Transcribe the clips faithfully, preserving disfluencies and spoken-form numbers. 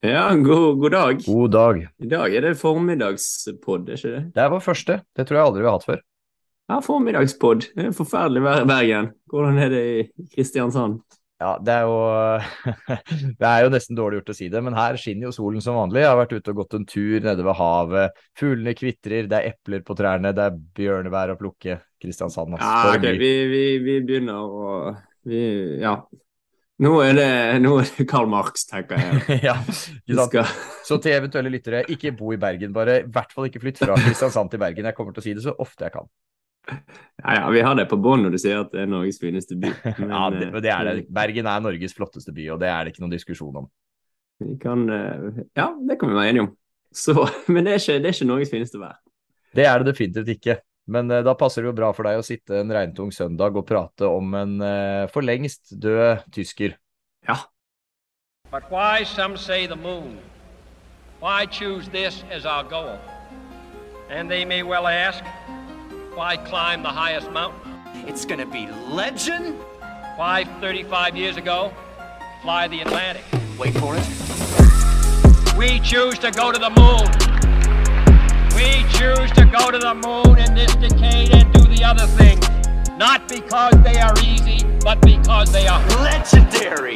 Ja, god, god dag. God dag. I dag er det formiddagspodd, er ikke det? Det er vår første. Det tror jeg aldri vi har hatt før. Ja, formiddagspodd. Det er forferdelig vær i Bergen. Hvordan er det i Kristiansand? Ja, det er jo Det er jo nesten dårlig gjort å si det, men her skinner jo solen som vanlig. Jeg har vært ute og gått en tur nede ved havet. Fuglene kvitrer, det er epler på trærne, det er bjørnebær å plukke. Kristiansand, ass. Ja, For en ok, by. vi, vi, vi begynner å vi, Ja. Nå er det, nå er det Karl Marx, tenker jeg. Ja, ikke Vi sant? skal Så til eventuelle lyttere, ikke bo i Bergen, bare i hvert fall ikke flytt fra Kristiansand til Bergen. Jeg kommer til å si det så ofte jeg kan. Ja, ja, vi har det på bånd når du sier at det er Norges fineste by. Ja, Men det, eh, det er det. vi, Bergen er Norges flotteste by, og det er det ikke noen diskusjon om. vi kan eh, Ja, det kan vi være enige om. Så, men det er ikke, det er ikke Norges fineste vær. Det er det definitivt ikke. Men eh, da passer det jo bra for deg å sitte en regntung søndag og prate om en eh, for lengst død tysker. Ja. But why, some say, the moon? Why choose this as our goal? And they may well ask, why climb the highest mountain? It's gonna be legend. Why, thirty-five years ago, fly the Atlantic? Wait for it. We choose to go to the moon. We choose to go to the moon in this decade and do the other things. Not because they are easy, but because they are Legendary.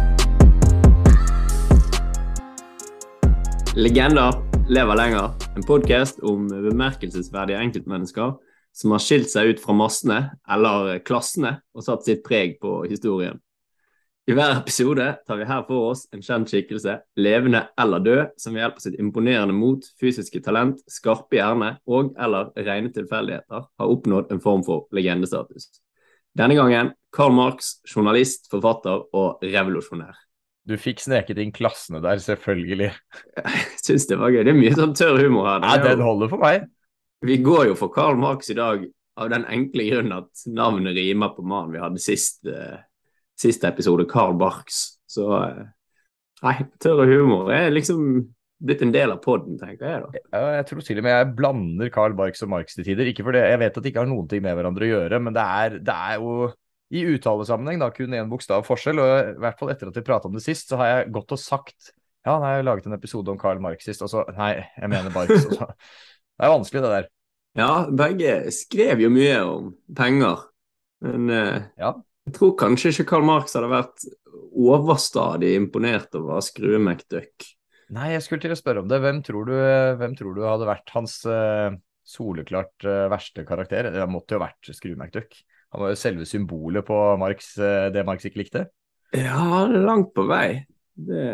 Legender lever lenger. En podcast om bemerkelsesverdige enkeltmennesker som har skilt seg ut fra massene eller klassene og satt sitt preg på historien. I hver episode tar vi her for oss en kjent skikkelse, levende eller død, som ved hjelp av sitt imponerende mot, fysiske talent, skarpe hjerne og eller rene tilfeldigheter har oppnådd en form for legendestatus. Denne gangen Karl Marx, journalist, forfatter og revolusjonær. Du fikk sneket inn klassene der, selvfølgelig. Jeg synes det var gøy. Det er mye sånn tørr humor her. Ja, Det er den jo- holder for meg. Vi går jo for Karl Marx i dag av den enkle grunnen at navnet rimer på mannen vi hadde sist, eh, siste episode, Karl Barks. Så eh, nei, tørr humor er liksom blitt en del av podden, tenker jeg da. Ja, jeg tror til og med jeg blander Karl Barks og Marx til tider. Ikke fordi jeg vet at de ikke har noen ting med hverandre å gjøre, men det er, det er jo i uttalesammenheng da kun en bokstav forskjell, og i hvert fall etter at vi pratet om det sist, så har jeg gått og sagt, ja, nei, jeg har laget en episode om Karl Marx sist, og så, nei, jeg mener Barks, og så. Det er vanskelig det der. Ja, begge skrev jo mye om penger, men eh, Ja. jeg tror kanskje ikke Karl Marx hadde vært overstadig imponert over Skrue McDuck. Nei, jeg skulle til å spørre om det. Hvem tror du, hvem tror du hadde vært hans eh, soleklart eh, verste karakter? Det måtte jo vært Skrue McDuck. Han var jo selve symbolet på Marx, eh, det Marx ikke likte. Ja, det er langt på vei. Det,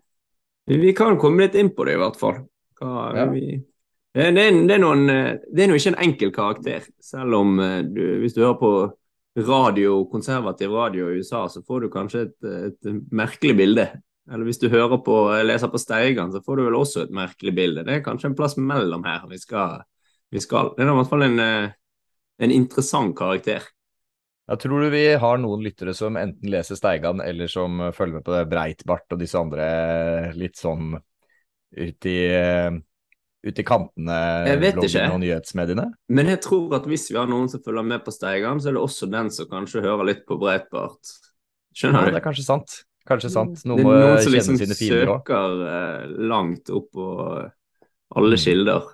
vi kan komme litt inn på det i hvert fall. Hva, Ja. vi, det, er, det, er noen, det er nå ikke en enkel karakter, selv om eh, du, hvis du hører på radio, konservativ radio i U S A, så får du kanskje et, et merkelig bilde. Eller hvis du hører på, leser på Steigan, så får du vel også et merkelig bilde. Det er kanskje en plass mellom her vi skal. Vi skal. Det er i hvert fall en, eh, en interessant karakter. Jeg tror du vi har noen lyttere som enten leser Steigan, eller som eh, følger med på det Breitbart og disse andre eh, litt sånn ut i, eh, ut i kantene Jeg vet ikke. bloggene og nyhetsmediene. Men jeg tror at hvis vi har noen som følger med på Steigan, så er det også den som kanskje hører litt på Breitbart. Ja, Skjønner det du? er kanskje sant. Kanskje sant. Det Noen er må noen som kjenne liksom sine fiender også. søker eh, langt opp på alle Mm. kilder.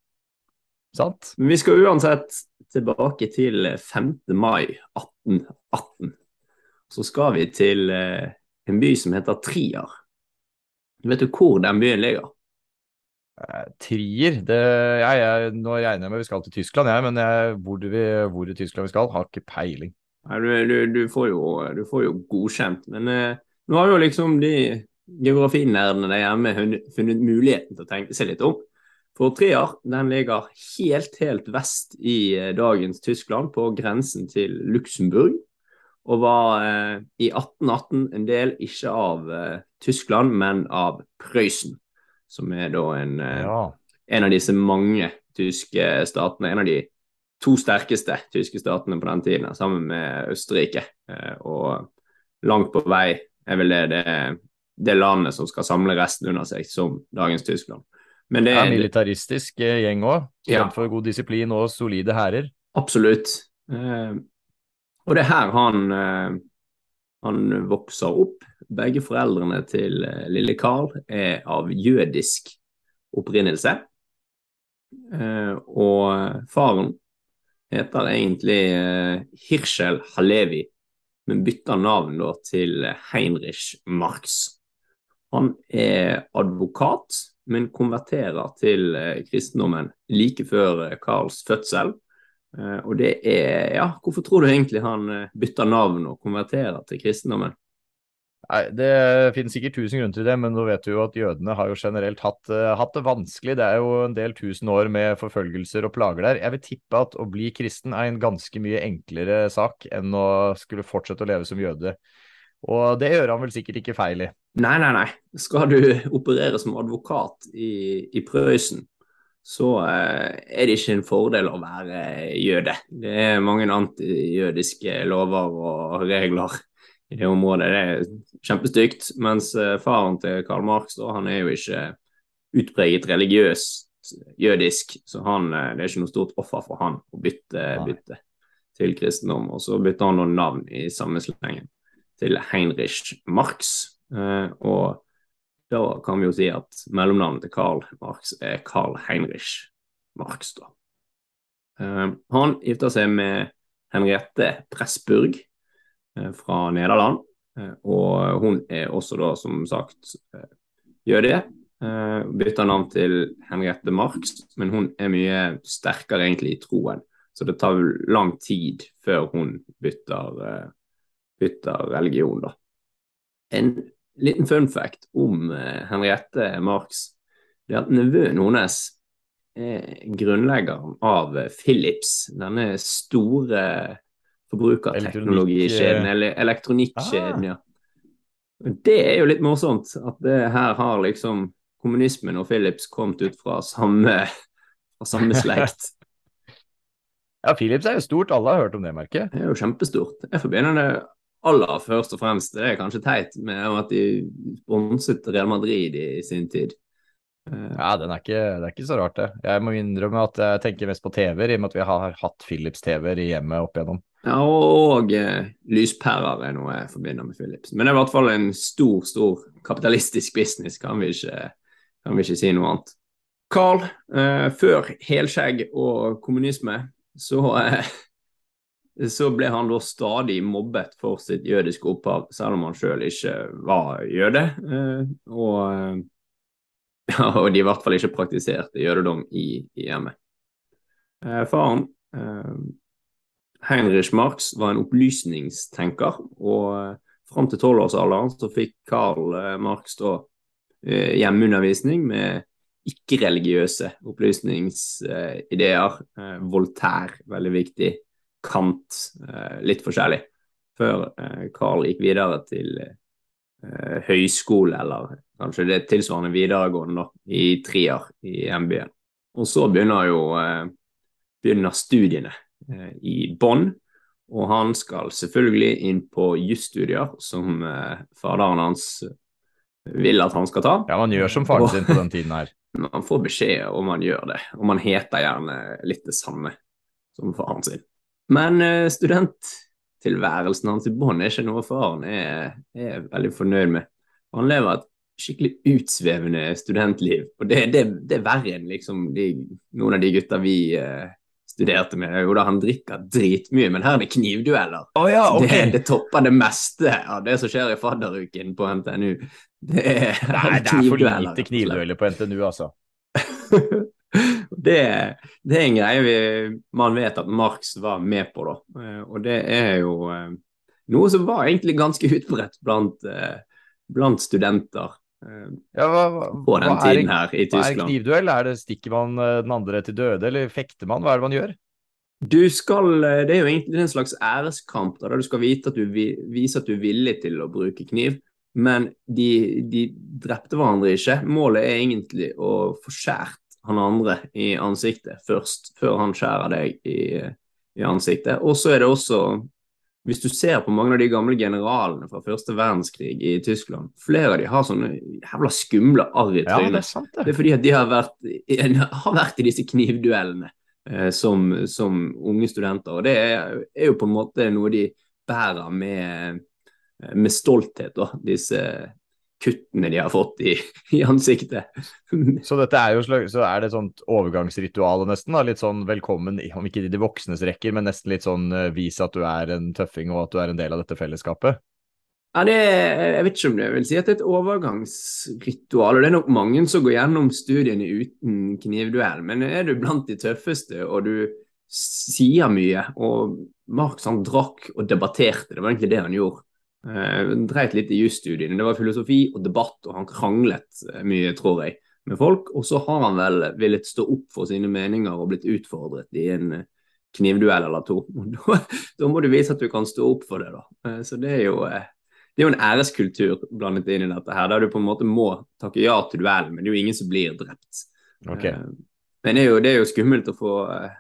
Sant? Men vi skal uansett tilbake til femte mai atten atten. Så skal vi til eh, en by som heter Trier. Vet du hvor den byen ligger? Eh, Trier, det, ja, jeg, nå regner jeg med vi skal til Tyskland, jeg, men jeg, hvor, du, vil- hvor i Tyskland vi skal, har ikke peiling. Nei, Du, du, du, får jo, du får jo godkjent, men eh, nå har jo liksom de geografinerdene der hjemme funnet funnet muligheten til å tenke seg litt om. For Trier, den ligger helt, helt vest i eh, dagens Tyskland, på grensen til Luxemburg, og var eh, i atten atten en del ikke av eh, Tyskland, men av Prøysen, som er da en, eh, Ja, en av disse mange tyske statene, en av de to sterkeste tyske statene på den tiden, sammen med Østerrike. Eh, og langt på vei er vel det, det, det landet som skal samle resten under seg, som dagens Tyskland. Men det det er er militaristisk eh, gjeng også, Ja. kjent for god disiplin og solide hærer. absolutt. Eh, og det er her han, eh, han vokser opp. begge foreldrene til eh, lille Karl er av jødisk opprinnelse, eh, og faren heter egentlig eh, Hirschel Halevi, men bytter navn da til Heinrich Marx. Han er advokat, men konverterer til eh, kristendommen like før eh, Karls fødsel. Eh, og det er, ja, hvorfor tror du egentlig han eh, bytter navn og konverterer til kristendommen? Nei, det finnes sikkert tusen grunner til det, men nå vet du jo at jødene har jo generelt hatt, uh, hatt det vanskelig. Det er jo en del tusen år med forfølgelser og plager der. Jeg vil tippe at å bli kristen er en ganske mye enklere sak enn å skulle fortsette å leve som jøde. Og det gjør han vel sikkert ikke feil i. Nei, nei, nei. Skal du operere som advokat i, i Prøysen, så uh, er det ikke en fordel å være jøde. Det er mange antijødiske lover og regler i det området. Det er kjempestygt, mens faren til Karl Marx, da, han er jo ikke utpreget religiøst jødisk, så han, det er ikke noe stort offer for han å bytte, bytte til kristendom, og så bytter han noen navn i samme slengen til Heinrich Marx, og da kan vi jo si at mellomnavnet til Karl Marx er Karl Heinrich Marx da. Han gifter seg med Henriette Pressburg fra Nederland, og hun er også da som sagt jøde, bytter navn til Henriette Marx, men hun er mye sterkere egentlig i troen, så det tar lang tid før hun bytter, bytter religion da. En liten fun fact om Henriette Marx, det er at nevøen hennes er grunnleggeren av Philips, denne store forbrukerteknologikjeden, eller elektronikkjeden, ah. ja. Det er jo litt morsomt at det her har liksom kommunismen og Philips kommet ut fra samme, fra samme slekt. Ja, Philips er jo stort, alle har hørt om det merket. Det er jo kjempestort. Jeg forbinder det aller først og fremst, det er kanskje teit med at de sponset Real Madrid i sin tid. Ja, den er ikke, det er ikke så rart det. Jeg må innrømme at jeg tenker mest på T V-er, i og med at vi har hatt Philips T V-er i hjemmet opp igjennom. Ja, og eh, lyspærer er noe jeg forbinder med Philips. Men det er i hvert fall en stor, stor kapitalistisk business, kan vi ikke, kan vi ikke si noe annet. Karl, eh, før helskjegg og kommunisme, så, eh, så ble han da stadig mobbet for sitt jødiske opphav, selv om han selv ikke var jøde, eh, og, ja, og de i hvert fall ikke praktiserte jødedom i, i hjemmet. Eh, faren, eh, Heinrich Marx var en opplysningstenker, og frem til tolvårsalderen så fikk Karl Marx da hjemmeundervisning med ikke-religiøse opplysningsideer. Voltaire, veldig viktig. Kant, litt forskjellig. Før Karl gikk videre til høyskole, eller kanskje det tilsvarende videregående da, i Trier i hjembyen. Og så begynner jo begynner studiene i Bonn, og han skal selvfølgelig inn på jusstudier som eh, faderen hans vil at han skal ta. Ja, man gjør som faren sin på den tiden her. Man får beskjed om man gjør det, og man heter gjerne litt det samme som faren sin. Men eh, studenttilværelsen hans i Bonn er ikke noe faren er, er veldig fornøyd med. Han lever et skikkelig utsvevende studentliv, og det, det, det er verre enn liksom de, noen av de gutter vi eh, studerte med, jo da han drikker dritmye, men her er det knivdueller. Oh ja, okay. det, det topper det meste av det som skjer i fadderuken på N T N U. Det er, Nei, det er for lite knivdueller på N T N U, altså. det, det er en greie vi, man vet at Marx var med på da, og det er jo noe som var egentlig ganske utbredt blant, blant studenter. Ja, hva, hva, på den hva tiden er, her i Tyskland. Hva er knivduell? Er det stikker man den andre til døde, eller fekter man? Hva er det man gjør? Du skal, det er jo egentlig en slags æreskamp, da, der du skal vite at du, vise at du er villig til å bruke kniv, men de, de drepte hverandre ikke. Målet er egentlig å få skjært han andre i ansiktet først, før han skjærer deg i, i ansiktet. Og så er det også, hvis du ser på mange av de gamle generalene fra første verdenskrig i Tyskland, flere av de har sånne jævla skumle arr i trynet. Ja, det er sant det. Det er fordi at de har vært, har vært i disse knivduellene eh, som, som unge studenter, og det er, er jo på en måte noe de bærer med, med stolthet da, disse kuttene de har fått i, i ansiktet. Så dette er jo slag, så er det et sånt overgangsritual nesten, da? Litt sånn velkommen, om ikke i de voksnes rekker, men nesten litt sånn uh, vis at du er en tøffing og at du er en del av dette fellesskapet. Ja, det er, jeg vet ikke om det jeg vil si at det er et overgangsritual, og det er nok mange som går gjennom studiene uten knivduell, men er du blant de tøffeste, og du sier mye, og Marx han drakk og debatterte, det var egentlig det han gjorde. Han dreit litt i jusstudiene, det var filosofi og debatt, og han kranglet mye, tror jeg, med folk, og så har han vel villet stå opp for sine meninger og blitt utfordret i en knivduell eller to. Da, da må du vise at du kan stå opp for det da. Så det er jo... Det er jo en æreskultur blandet inn i dette her, der du på en måte må takke ja til duell, men det er jo ingen som blir drept. Okay. Men det er, jo, det er jo skummelt å få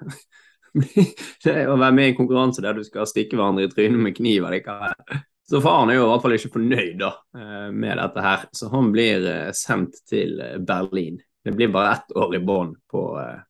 det er å være med i en konkurranse der du skal stikke hverandre i trynet med kniv. Så faren er jo i hvert fall ikke fornøyd da, med dette her, så han blir sendt til Berlin. Det blir bare ett år i bånd på,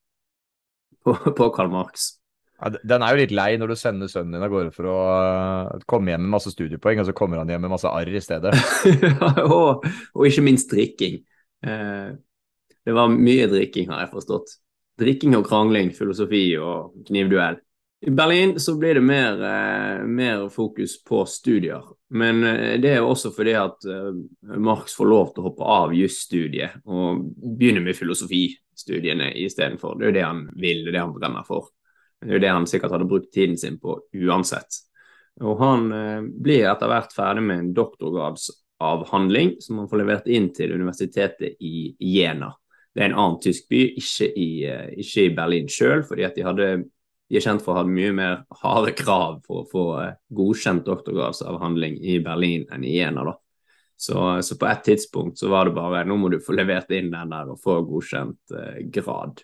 på, på Karl Marx. Ja, den er jo litt lei når du sender sønnen din av gårde for å uh, komme hjem med masse studiepoeng, og så kommer han hjem med masse arr i stedet. og, og ikke minst drikking. Eh, det var mye drikking, har jeg forstått. Drikking og krangling, filosofi og knivduell. I Berlin så blir det mer, eh, mer fokus på studier, men eh, det er jo også fordi at eh, Marx får lov til å hoppe av jusstudiet og begynne med filosofistudiene i stedet for. Det er jo det han vil, det er det han brenner for. Det er jo det han sikkert hadde brukt tiden sin på uansett. Og han eh, blir etter hvert ferdig med en doktorgradsavhandling som han får levert inn til universitetet i Jena. Det er en annen tysk by, ikke i, eh, ikke i Berlin selv, fordi at de, hadde, de er kjent for å ha mye mer harde krav for å få eh, godkjent doktorgradsavhandling i Berlin enn i Jena da. Så, så på et tidspunkt så var det bare, nå må du få levert inn den der og få godkjent eh, grad.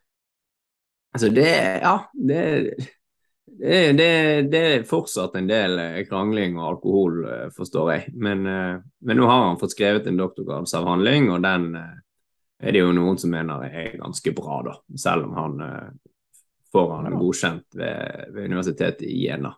Altså det, ja, det, det, det, det er fortsatt en del krangling og alkohol, forstår jeg. Men, men nå har han fått skrevet en doktorgradsavhandling, og den er det jo noen som mener er ganske bra da, selv om han får han en godkjent ved, ved universitetet i Jena.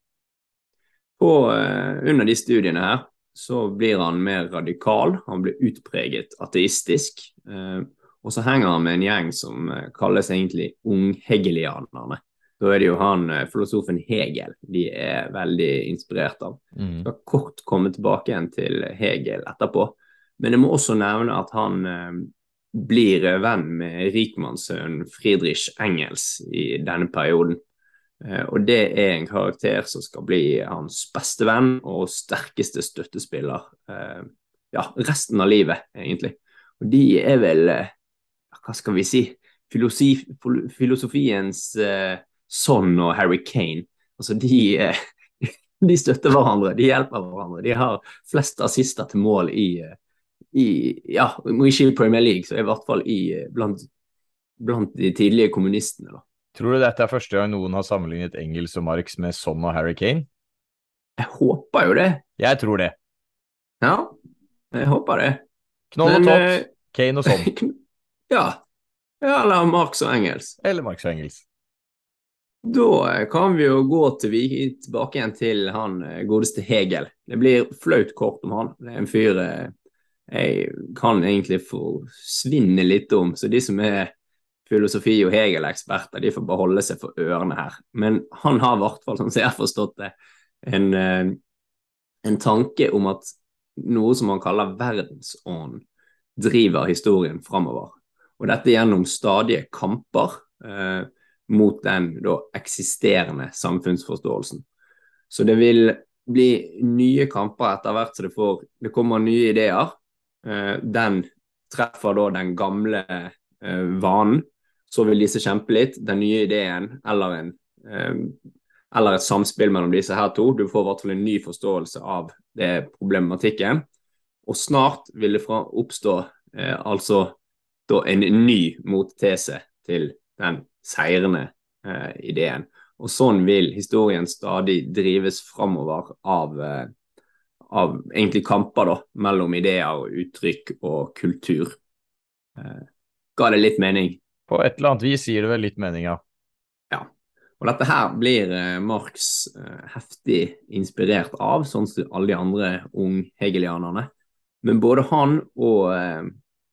På, under de studiene her så blir han mer radikal, han blir utpreget ateistisk, og så henger han med en gjeng som kalles egentlig unghegelianerne. Da er det jo han, filosofen Hegel, de er veldig inspirert av. Mm. Jeg skal kort komme tilbake igjen til Hegel etterpå, men jeg må også nevne at han eh, blir venn med rikmannssønnen Friedrich Engels i denne perioden. Eh, og det er en karakter som skal bli hans beste venn og sterkeste støttespiller. Eh, ja, resten av livet, egentlig. Og de er vel... Eh, hva skal vi si, Filosofi, filosofiens eh, son og Harry Kane. Altså de, eh, de støtter hverandre, de hjelper hverandre, de har flest assister til mål i, i ja, ikke i Premier League, så i hvert fall i, blant, blant de tidlige kommunistene da. Tror du dette er første gang noen har sammenlignet Engels og Marx med son og Harry Kane? Jeg håper jo det. Jeg tror det. Ja, jeg håper det. Knoll og Men, tott, eh, Kane og son. Ja, eller Marx og Engels. Eller Marx og Engels. Da kan vi jo gå til, vi, tilbake igjen til han godeste Hegel. Det blir flaut kort om han. Det er en fyr jeg kan egentlig forsvinne litt om, så de som er filosofi- og Hegel-eksperter, de får bare holde seg for ørene her. Men han har i hvert fall, som jeg har forstått det, en, en tanke om at noe som han kaller verdensånd driver historien fremover. Og dette gjennom stadige kamper eh, mot den da, eksisterende samfunnsforståelsen. Så det vil bli nye kamper etter hvert, så det, får, det kommer nye ideer. Eh, den treffer da den gamle eh, vanen, så vil disse kjempe litt. Den nye ideen, eller, en, eh, eller et samspill mellom disse her to. Du får i hvert fall en ny forståelse av det problematikken. Og snart vil det fra oppstå eh, altså da en ny mottese til den seirende eh, ideen. Og sånn vil historien stadig drives fremover av, eh, av egentlig kamper da, mellom ideer og uttrykk og kultur. Eh, ga det litt mening? På et eller annet vis gir det vel litt mening, ja. Ja. Og dette her blir eh, Marx eh, heftig inspirert av, sånn som alle de andre ung-hegelianerne. Men både han og, eh,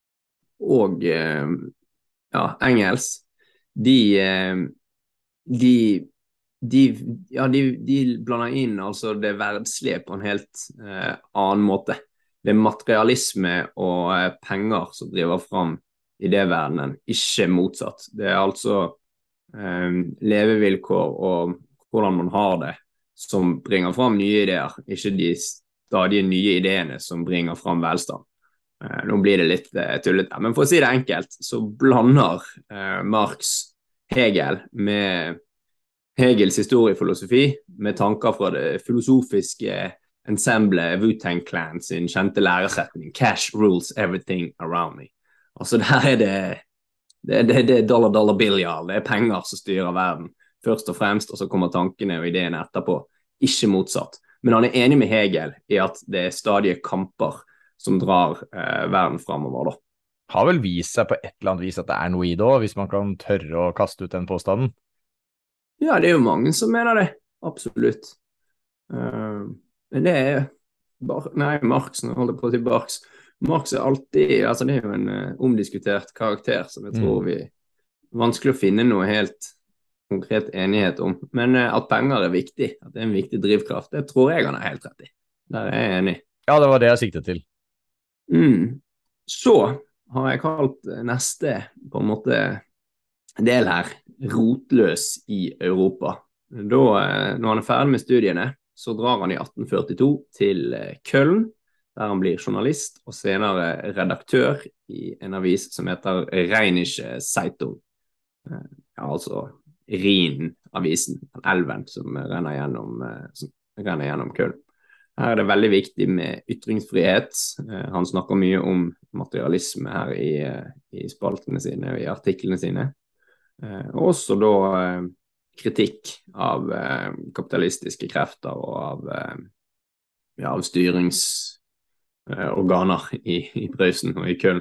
og eh, ja, Engels, de, eh, de, de, ja, de, de blander inn altså det verdslige på en helt eh, annen måte. Det er materialisme og eh, penger som driver fram idéverdenen, ikke motsatt. Det er altså eh, levevilkår og hvordan man har det som bringer fram nye ideer, ikke de stadige nye ideene som bringer fram velstand. Eh, nå blir det litt eh, tullete, men for å si det enkelt, så blander eh, Marx Hegel med Hegels historiefilosofi med tanker fra det filosofiske ensemblet Wu-Tang Clan sin kjente læresetning «Cash rules everything around me». Altså der er det det, det, det er dollar dollar billiard, det er penger som styrer verden først og fremst, og så kommer tankene og ideene etterpå, ikke motsatt. Men han er enig med Hegel i at det er stadige kamper som drar eh, verden fremover da. Har vel vist seg på et eller annet vis at det er noe i det også, hvis man kan tørre å kaste ut den påstanden. Ja, det er jo mange som mener det, absolutt. Uh, men det er Bar nei, Marx, nå holder jeg på å si Barks. Marx er alltid, altså det er jo en uh, omdiskutert karakter som jeg tror vi vanskelig å finne noe helt konkret enighet om. Men uh, at penger er viktig, at det er en viktig drivkraft, det tror jeg han er helt rett i. Der er jeg enig. Ja, det var det jeg siktet til. Mm. Så har jeg kalt neste på en måte del her rotløs i Europa. Da, når han er ferdig med studiene, så drar han i atten førtito til Köln, der han blir journalist og senere redaktør i en avis som heter Rheinische Zeitung. Ja, altså Rhin-avisen, elven som renner gjennom, som renner gjennom Köln. Her er det veldig viktig med ytringsfrihet. Han snakker mye om materialisme her i, i spaltene sine og i artiklene sine. Og også da kritikk av eh, kapitalistiske krefter og av, eh, ja, av styringsorganer eh, i, i Prøysen og i Köln.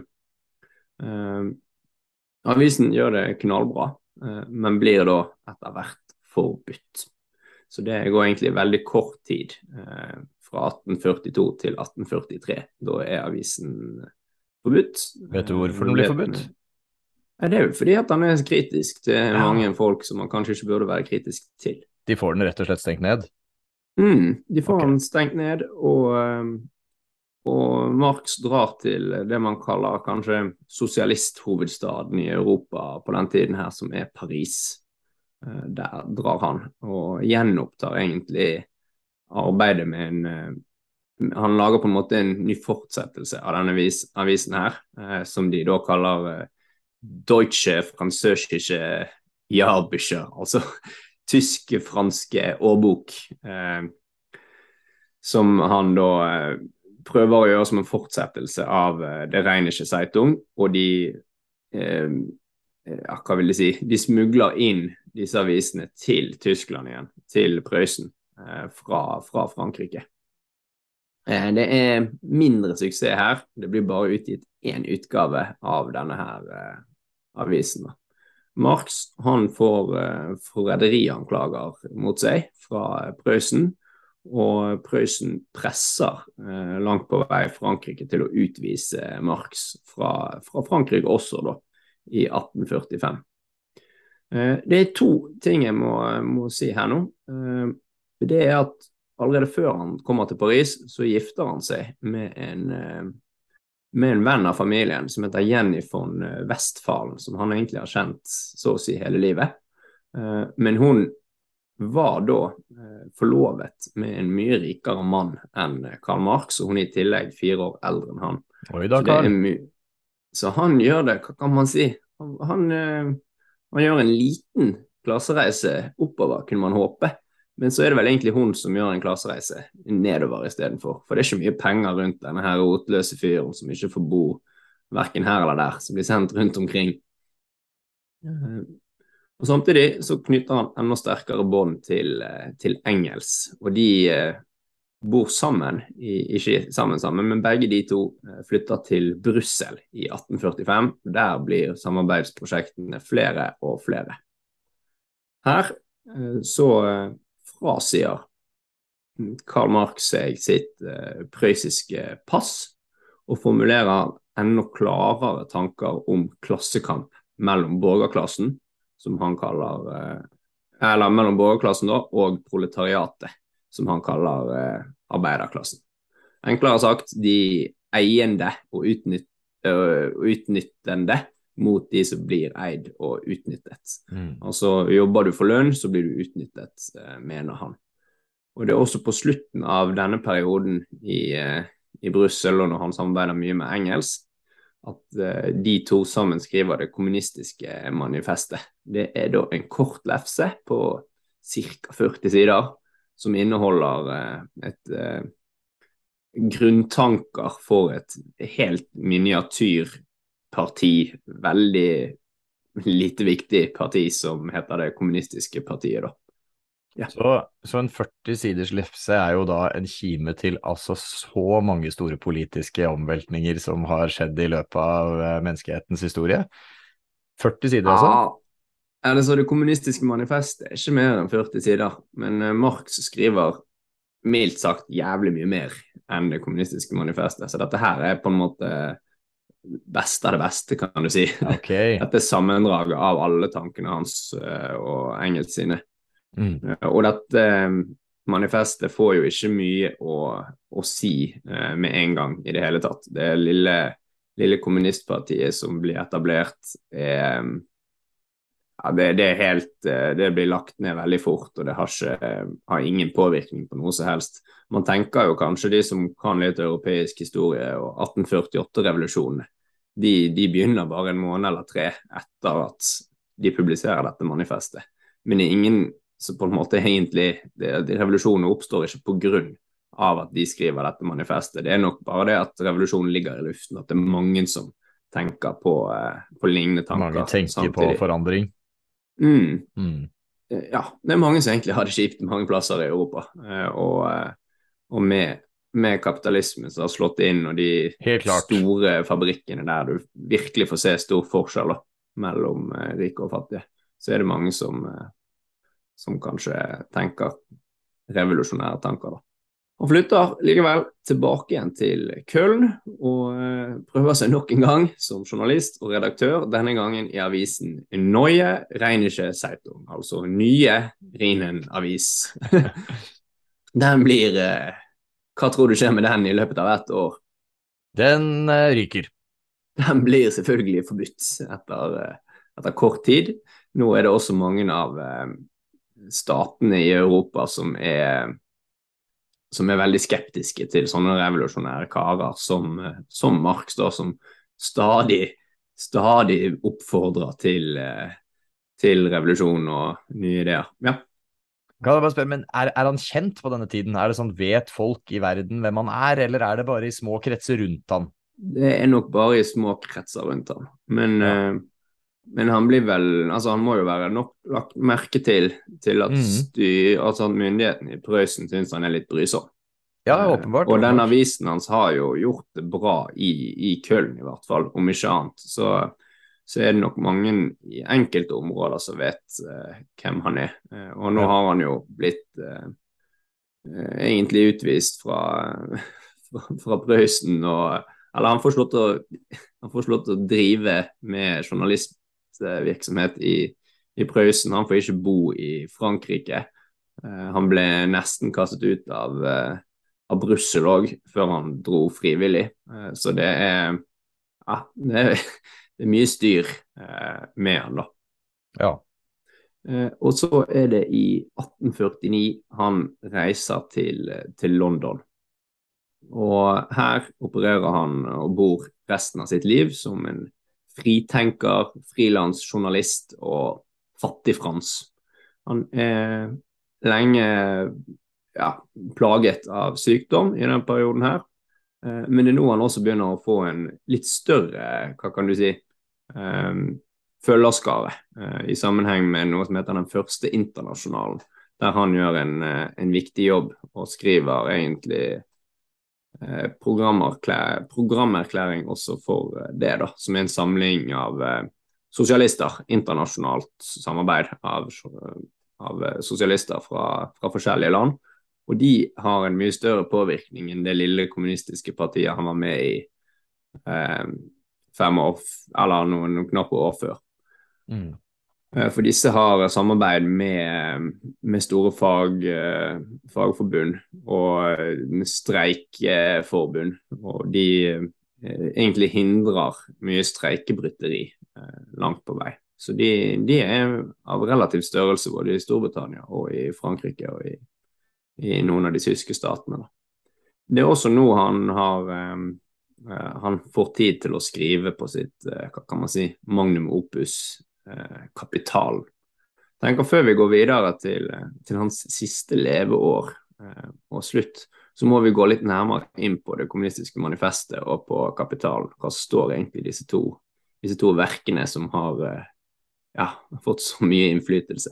Eh, avisen gjør det knallbra, eh, men blir da etter hvert forbudt. Så det går egentlig veldig kort tid, eh, fra atten førtito til atten førtitre. Da er avisen forbudt. Vet du hvorfor den blir forbudt? Det er jo fordi at han er kritisk til ja. mange folk som man kanskje ikke burde være kritisk til. De får den rett og slett stengt ned? Mm, de får okay. den stengt ned, og, og Marx drar til det man kaller kanskje sosialisthovedstaden i Europa på den tiden her, som er Paris. Der drar han, og gjenopptar egentlig arbeidet med en... Han lager på en måte en ny fortsettelse av denne avis, avisen her, som de da kaller... Deutsche, französische Jahrbücher, altså tysk-franske årbok, eh, som han da eh, prøver å gjøre som en fortsettelse av eh, det Rheinische Zeitung, og de, eh, ja, hva vil jeg si, de smugler inn disse avisene til Tyskland igjen, til Prøysen, eh, fra, fra Frankrike. Eh, det er mindre suksess her, det blir bare utgitt en utgave av denne her eh, avisen. Marx, han får uh, forræderianklager mot seg fra Prøysen, og Prøysen presser uh, langt på vei Frankrike til å utvise Marx fra, fra Frankrike også da, i atten førtifem. Uh, det er to ting jeg må, må si her nå. Uh, det er at allerede før han kommer til Paris, så gifter han seg med en... Uh, med en venn av familien som heter Jenny von Westphalen, som han egentlig har kjent så å si hele livet. Men hun var da forlovet med en mye rikere mann enn Karl Marx, og hun er i tillegg fire år eldre enn han. Oi da, Karl. Så, så han gjør det, hva kan man si? Han, han, han gjør en liten klassereise oppover, kunne man håpe. Men så er det vel egentlig hun som gjør en klassereise nedover i stedet for. For det er ikke mye penger rundt denne her rotløse fyren som ikke får bo hverken her eller der, som blir sendt rundt omkring. Og samtidig så knytter han enda sterkere bånd til, til Engels. Og de bor sammen, ikke sammen sammen, men begge de to flytter til Brussel i atten førtifem. Der blir samarbeidsprosjektene flere og flere. Her eh, så eh, frasier Karl Marx seg sitt eh, prøyssiske pass og formulerer enda klarere tanker om klassekamp mellom borgerklassen, som han kaller eh, eller mellom borgerklassen da, og proletariatet, som han kaller eh, arbeiderklassen. Enklere sagt, de eiende og, utnytt, øh, utnyttende mot de som blir eid og utnyttet. Mm. Altså, jobber du for lønn, så blir du utnyttet, eh, mener han. Og det er også på slutten av denne perioden i, eh, i Brussel, og når han samarbeider mye med Engels, at eh, de to sammen skriver det kommunistiske manifestet. Det er da en kort lefse på cirka førti sider, som inneholder eh, et eh, grunntanker for et helt miniatyrparti, veldig lite viktig parti som heter det kommunistiske partiet da. Ja. Så, så en førti siders lefse er jo da en kime til altså så mange store politiske omveltninger som har skjedd i løpet av eh, menneskehetens historie. førti sider altså? Ja, eller så det kommunistiske manifestet er ikke mer enn førti sider, men eh, Marx skriver mildt sagt jævlig mye mer enn det kommunistiske manifestet, så dette her er på en måte beste av det beste, kan du si. Okay. Dette er sammendraget av alle tankene hans uh, og Engels sine. Mm. Uh, og dette uh, manifestet får jo ikke mye å, å si uh, med en gang i det hele tatt. Det lille, lille kommunistpartiet som blir etablert er um, Ja, det, det er helt, det blir lagt ned veldig fort, og det har, ikke, har ingen påvirkning på noe som helst. Man tenker jo kanskje de som kan litt europeisk historie og atten førtiåtte-revolusjonene, de, de begynner bare en måned eller tre etter at de publiserer dette manifestet. Men det er ingen som på en måte egentlig, det, de revolusjonene oppstår ikke på grunn av at de skriver dette manifestet. Det er nok bare det at revolusjonen ligger i luften, at det er mange som tenker på, på lignende tanker. Mange tenker samtidig. På forandring. Mm. Mm. Ja, det er mange som egentlig har det kjipt mange plasser i Europa, og, og med, med kapitalismen som har slått inn, og de store fabrikkene der du virkelig får se stor forskjell mellom rike og fattige, så er det mange som, som kanskje tenker revolusjonære tanker da. Han flytter likevel tilbake igjen til Köln og prøver seg nok en gang som journalist og redaktør, denne gangen i avisen Neue Rheinische Zeitung, altså Nye Rhinen-avis. Den blir, hva tror du skjer med den i løpet av ett år? Den uh, ryker. Den blir selvfølgelig forbudt etter, etter kort tid. Nå er det også mange av uh, statene i Europa som er som er veldig skeptiske til sånne revolusjonære karer som, som Marx da, som stadig, stadig oppfordrer til, til revolusjon og nye ideer. Ja. Kan jeg bare spørre, men er, er han kjent på denne tiden? Er det sånn, vet folk i verden hvem han er, eller er det bare i små kretser rundt han? Det er nok bare i små kretser rundt han, men... Ja. Uh, Men han blir vel, altså han må jo være nok lagt merke til, til at, styr, altså at myndigheten i Prøysen synes han er litt brysom. Ja, åpenbart. Og åpenbart. Den avisen hans har jo gjort det bra i, i Köln i hvert fall, om ikke annet. Så, så er det nok mange i enkelte områder som vet uh, hvem han er. Uh, og nå ja. Har han jo blitt uh, uh, egentlig utvist fra, fra, fra Prøysen, og, eller han får slått å, han får slått å drive med journalist virksomhet i, i Prøysen. Han får ikke bo i Frankrike. Uh, han ble nesten kastet ut av, uh, av Brussel også, før han dro frivillig. Uh, så det er, ja, det er, det er mye styr uh, med han da. Ja. Uh, og så er det i atten førtini han reiser til, til London. Og her opererer han og bor resten av sitt liv som en fritenker, frilansjournalist og fattig Frans. Han er lenge ja, plaget av sykdom i denne perioden her, men det er nå han også begynner å få en litt større, hva kan du si, um, følgerskare uh, i sammenheng med noe som heter den første internasjonalen, der han gjør en, en viktig jobb og skriver egentlig Eh, programerklæring også for det da, som er en samling av eh, sosialister, internasjonalt samarbeid av av sosialister fra, fra forskjellige land, og de har en mye større påvirkning enn det lille kommunistiske partiet han var med i eh, fem år, eller noen, noen knappe år før. Mm. For disse har samarbeid med, med store fag, fagforbund og med streikeforbund, og de egentlig hindrer mye streikebrytteri langt på vei. Så de, de er av relativt størrelse både i Storbritannia og i Frankrike og i, i noen av de tyske statene. Da. Det er også nå han har han får tid til å skrive på sitt, hva kan man si, magnum opus, Kapital. Tenker før vi går videre til, til hans siste leveår eh, og slutt, så må vi gå litt nærmere inn på det kommunistiske manifestet og på Kapital. Hva står egentlig disse to, disse to verkene som har eh, ja, fått så mye innflytelse.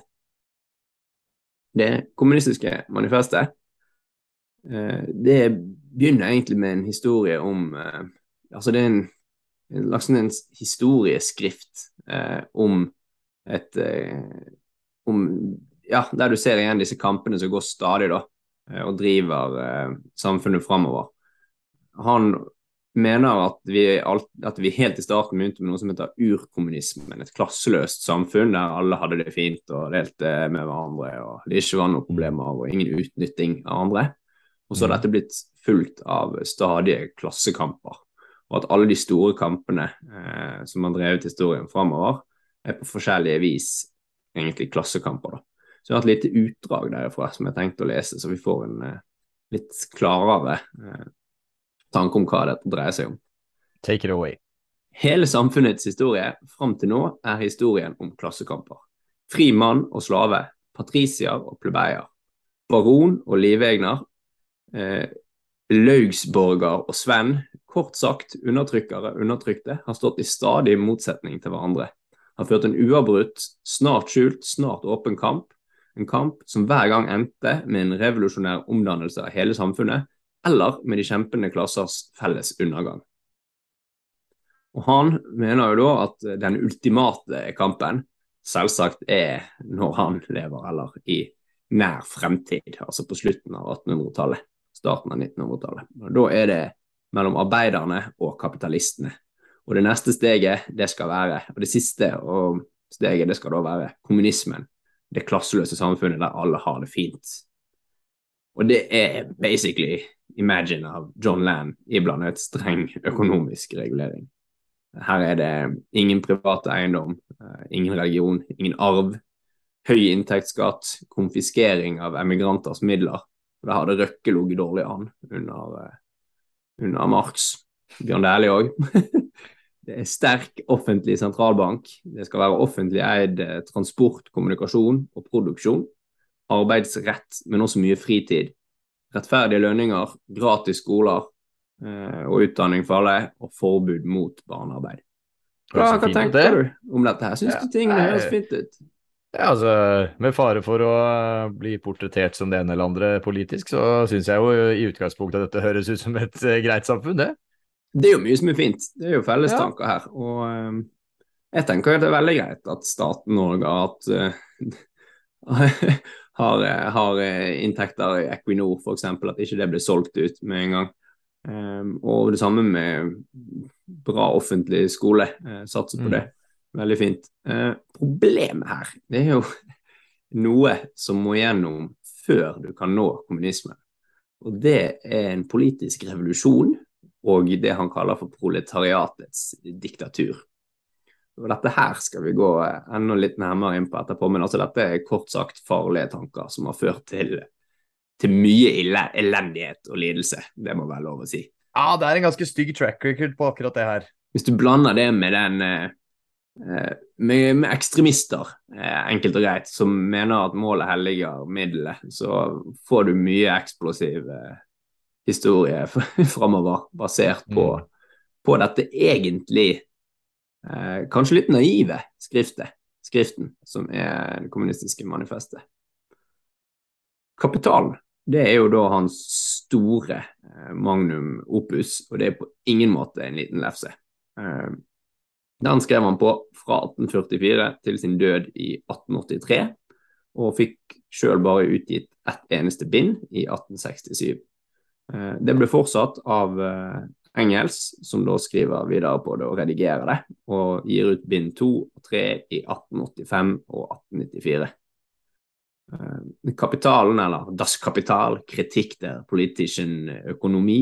Det kommunistiske manifestet, eh, det begynner egentlig med en historie om, eh, altså det er en en slags en historieskrift eh, om et eh, om, ja, der du ser igjen disse kampene som går stadig da, eh, og driver eh, samfunnet fremover. Han mener at vi, alt, at vi helt i starten begynte med noe som heter urkommunismen, et klasseløst samfunn der alle hadde det fint og delte med hverandre, og det ikke var noen problemer og ingen utnytting av andre. Og så har dette blitt fulgt av stadige klassekamper. Og at alle de store kampene eh, som har drevet historien fremover, er på forskjellige vis egentlig klassekamper. Da. Så jeg har et lite utdrag derfra som jeg tenkte å lese, så vi får en eh, litt klarere eh, tanke om hva dette dreier seg om. Take it away. Hele samfunnets historie frem til nå er historien om klassekamper. Fri mann og slave, patrisier og plebeier, baron og livegner, eh, Laugsborger og Sven, kort sagt undertrykkere undertrykte, har stått i stadig motsetning til hverandre. Har ført en uavbrutt, snart skjult, snart åpen kamp, en kamp som hver gang endte med en revolusjonær omdannelse av hele samfunnet, eller med de kjempende klassers felles undergang. Og han mener jo da at den ultimate kampen selvsagt er når han lever, eller i nær fremtid, altså på slutten av attenhundretallet. Starten av nittenhundretallet. Og da er det mellom arbeiderne og kapitalistene. Og det neste steget, det skal være, og det siste og steget, det skal da være kommunismen. Det klasseløse samfunnet der alle har det fint. Og det er basically Imagine av John Land iblandet streng økonomisk regulering. Her er det ingen private eiendom, ingen religion, ingen arv, høy inntektsskatt, konfiskering av emigranters midler. Det hadde Røkke ligget dårlig an under, under Marx. Bjørn Dæhlie også. Det er sterk offentlig sentralbank. Det skal være offentlig eid transport, kommunikasjon og produksjon. Arbeidsrett, men også mye fritid. Rettferdige lønninger, gratis skoler eh, og utdanning for alle, og forbud mot barnearbeid. Hva, hva tenker du om dette her? Synes ja, du tingene høres fint ut? Ja, altså, med fare for å bli portrettert som det ene eller andre politisk, så synes jeg jo i utgangspunktet at dette høres ut som et uh, greit samfunn, det. Det er jo mye som er fint. Det er jo fellestanker ja. Her. Og um, jeg tenker at det er veldig greit at staten Norge at, uh, har, har inntekter i Equinor, for eksempel, at ikke det blir solgt ut med en gang. Um, og det samme med bra offentlig skole, uh, satser på mm. det. Veldig fint. Eh, problemet her, det er jo noe som må gjennom før du kan nå kommunismen. Og det er en politisk revolusjon og det han kaller for proletariatets diktatur. Og dette her skal vi gå enda litt nærmere inn på etterpå, men altså dette er kort sagt farlige tanker som har ført til, til mye elendighet og lidelse. Det må være lov å si. Ja, det er en ganske stygg track record på akkurat det her. Hvis du blander det med den... Med, med ekstremister, enkelt og greit, som mener at målet helliger middelet, så får du mye eksplosiv historie fremover, basert på, mm. på dette egentlig eh, kanskje litt naive skriftet, skriften, som er det kommunistiske manifestet. Kapital, det er jo da hans store eh, magnum opus, og det er på ingen måte en liten lefse. Eh, Den skrev han på fra atten førtifire til sin død i atten åttitre, og fikk selv bare utgitt ett eneste bind i atten sekstisju. Det ble fortsatt av Engels, som da skriver videre på det og redigerer det, og gir ut bind to og tre i atten åttifem og atten nittifire. Kapitalen, eller Das Kapital, kritikk der politikken økonomi,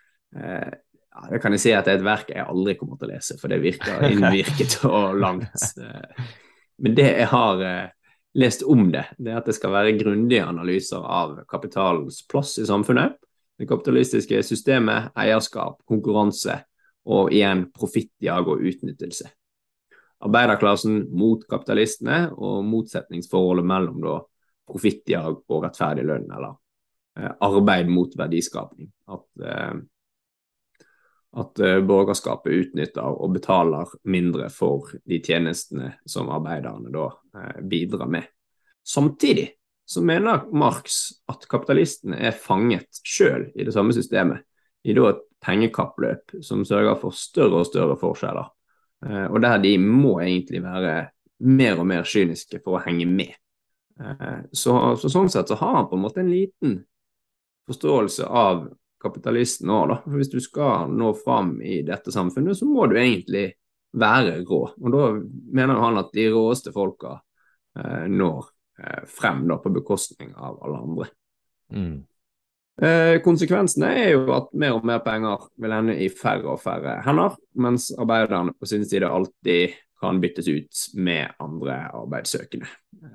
ja, det kan jeg si at det er et verk jeg aldri kommer til å lese, for det virker innvirket og langt. Men det jeg har lest om det, det er at det skal være grundige analyser av kapitalens plass i samfunnet, det kapitalistiske systemet, eierskap, konkurranse og igjen profittjag og utnyttelse. Arbeiderklassen mot kapitalistene og motsetningsforholdet mellom da profittjag og rettferdig lønn, eller eh, arbeid mot verdiskapning. At, eh, at eh, borgerskapet utnytter og betaler mindre for de tjenestene som arbeiderne da eh, bidrar med. Samtidig så mener Marx at kapitalistene er fanget selv i det samme systemet, i da et pengekappløp som sørger for større og større forskjeller, eh, og der de må egentlig være mer og mer kyniske for å henge med. Eh, så, så sånn sett så har han på en måte en liten forståelse av kapitalisten også da, for hvis du skal nå fram i dette samfunnet, så må du egentlig være rå, og da mener han at de råeste folka eh, når frem da på bekostning av alle andre. Mm. Eh, konsekvensene er jo at mer og mer penger vil ende i færre og færre hender, mens arbeiderne på sin side alltid kan byttes ut med andre arbeidssøkende.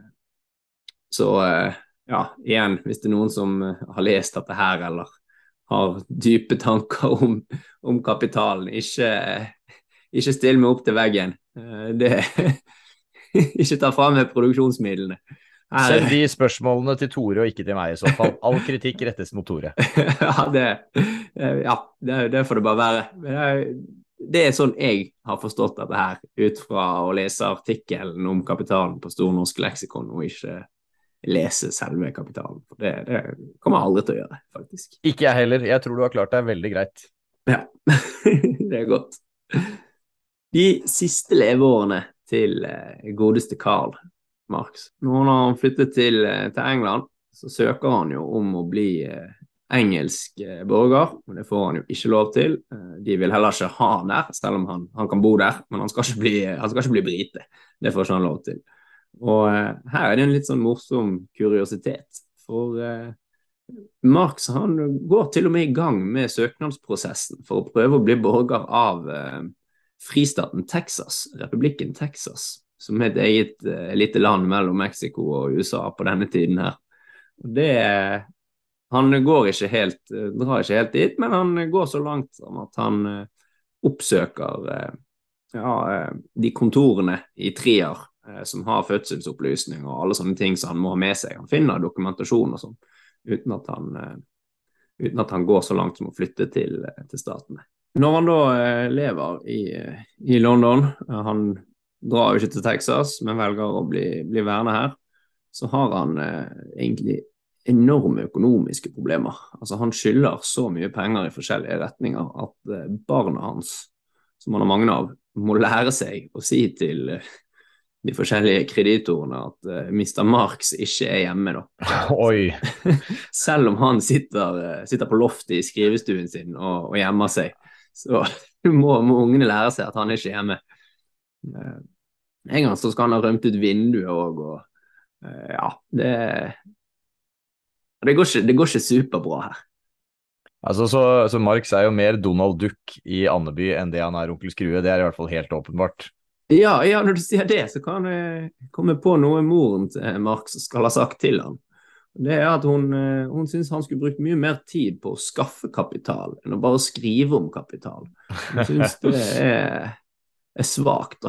Så eh, ja, igjen, hvis det er noen som har lest dette her, eller har dype tanker om, om kapitalen, ikke, ikke still meg opp til veggen. Eh, det ikke ta frem med produksjonsmidlene. Selv de spørsmålene til Tore og ikke til meg i så fall. All kritikk rettes mot Tore. ja, det, ja det, det får det bare være. Det er, det er sånn jeg har forstått dette her, ut fra å lese artikkelen om kapitalen på Stor Norsk Leksikon, og ikke lese selve kapitalen. Det, det kommer jeg aldri til å gjøre, faktisk. Ikke jeg heller. Jeg tror du har klart deg veldig greit. Ja, det er godt. De siste leveårene til godeste Karl Marx. Når han flyttet til, til England, så søker han jo om å bli eh, engelsk eh, borger, og det får han jo ikke lov til. Eh, de vil heller ikke ha han der, selv om han, han kan bo der, men han skal ikke bli, han skal ikke bli brite. Det får ikke han lov til. Og eh, her er det en litt sånn morsom kuriositet, for eh, Marx han går til og med i gang med søknadsprosessen for å prøve å bli borger av eh, fristaten Texas, republikken Texas, som er et eget uh, lite land mellom Mexico og U S A på denne tiden her. Og det, han går ikke helt, uh, drar ikke helt dit, men han går så langt som at han uh, oppsøker uh, ja, uh, de kontorene i Trier uh, som har fødselsopplysning og alle sånne ting som han må ha med seg. Han finner dokumentasjon og sånn, uten at han, uh, uten at han går så langt som å flytte til, uh, til statene. Når han da uh, lever i, uh, i London, uh, han drar jo ikke til Texas, men velger å bli, bli værende her, så har han eh, egentlig enorme økonomiske problemer. Altså han skylder så mye penger i forskjellige retninger at eh, barna hans, som han har mange av, må lære seg å si til eh, de forskjellige kreditorene at eh, mister Marx ikke er hjemme da. Oi. Selv om han sitter, eh, sitter på loftet i skrivestuen sin og, og gjemmer seg, så må, må ungene lære seg at han ikke er hjemme. Uh, en gang så skal han ha rømt ut vinduet også, og uh, ja, det det går, ikke, det går ikke superbra her. Altså, så, så Marx er jo mer Donald Duck i Andeby enn det han er onkel Skrue, det er i hvert fall helt åpenbart. Ja, ja, når du sier det, så kan jeg komme på noe moren til Marx skal ha sagt til han. Det er at hun, hun synes han skulle brukt mye mer tid på å skaffe kapital enn å bare skrive om kapital. Hun synes det er er svagt da.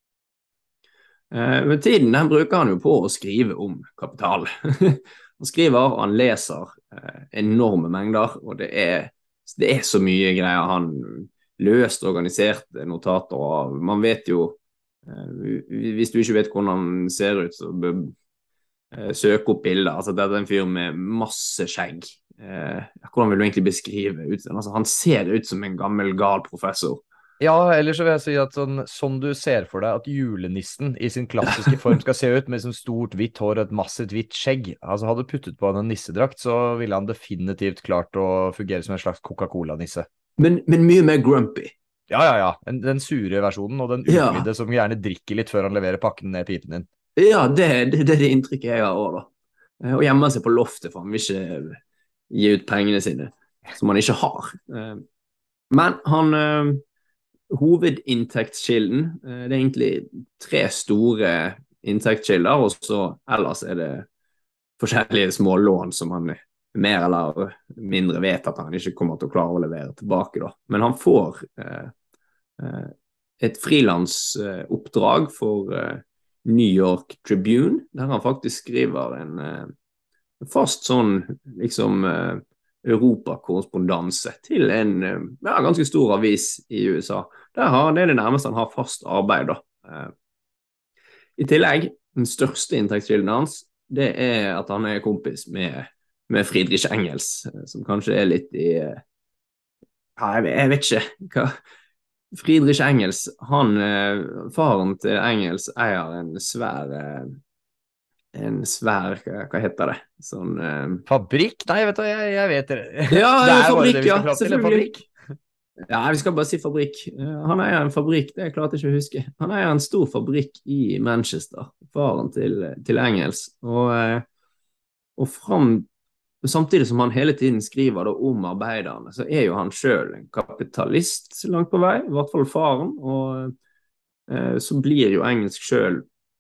Eh, men tiden den bruker han jo på å skrive om kapital. Han skriver, han leser eh, enorme mengder, og det er, det er så mye greier. Han løst organiserte notater, og man vet jo, eh, hvis du ikke vet hvordan han ser ut, så bør eh, søke opp bilder. Altså, det er en fyr med masse skjegg. Eh, hvordan vil du egentlig beskrive ut? Altså, han ser ut som en gammel gal professor. Ja, ellers så vil jeg si at sånn, sånn du ser for deg at julenissen i sin klassiske form skal se ut, med sånn stort hvitt hår og et massivt hvitt skjegg. Altså hadde du puttet på han en nissedrakt, så ville han definitivt klart å fungere som en slags Coca-Cola-nisse. Men, men mye mer grumpy. Ja, ja, ja. Den, den sure versjonen, og den Ja. utlidde som gjerne drikker litt før han leverer pakken ned pipen din. Ja, det, det, det er det inntrykket jeg har også da. Eh, Og gjemmer seg på loftet, for han vil ikke gi ut pengene sine, som han ikke har. Eh, Men han, eh, hovedinntektskilden, eh, det er egentlig tre store inntektskilder, og så ellers er det forskjellige små lån som han mer eller mindre vet at han ikke kommer til å klare å levere tilbake da. Men han får eh, eh, et frilansoppdrag for eh, New York Tribune, der han faktisk skriver en eh, fast sånn liksom eh, Europa-korrespondanse til en eh, ja, ganske stor avis i U S A. Der har, det er det nærmeste han har fast arbeid da. Eh, I tillegg, den største inntektskilden hans, det er at han er kompis med, med Friedrich Engels, eh, som kanskje er litt i eh, ja, jeg, jeg vet ikke hva. Friedrich Engels, han, eh, faren til Engels eier en svær, eh, en svær, hva, hva heter det? Sånn... Eh, Fabrikk? Nei, vet du, jeg, jeg vet det. Ja, det er fabrikk, bare det vi ja, skal prate til, en selvfølgelig. fabrikk. ja, vi skal bare si fabrikk. Eh, Han eier en fabrikk, det klarte jeg ikke å huske. Han eier en stor fabrikk i Manchester, faren til, til Engels. Og, eh, og frem, samtidig som han hele tiden skriver da om arbeiderne, så er jo han selv en kapitalist langt på vei, i hvert fall faren, og eh, så blir jo engelsk selv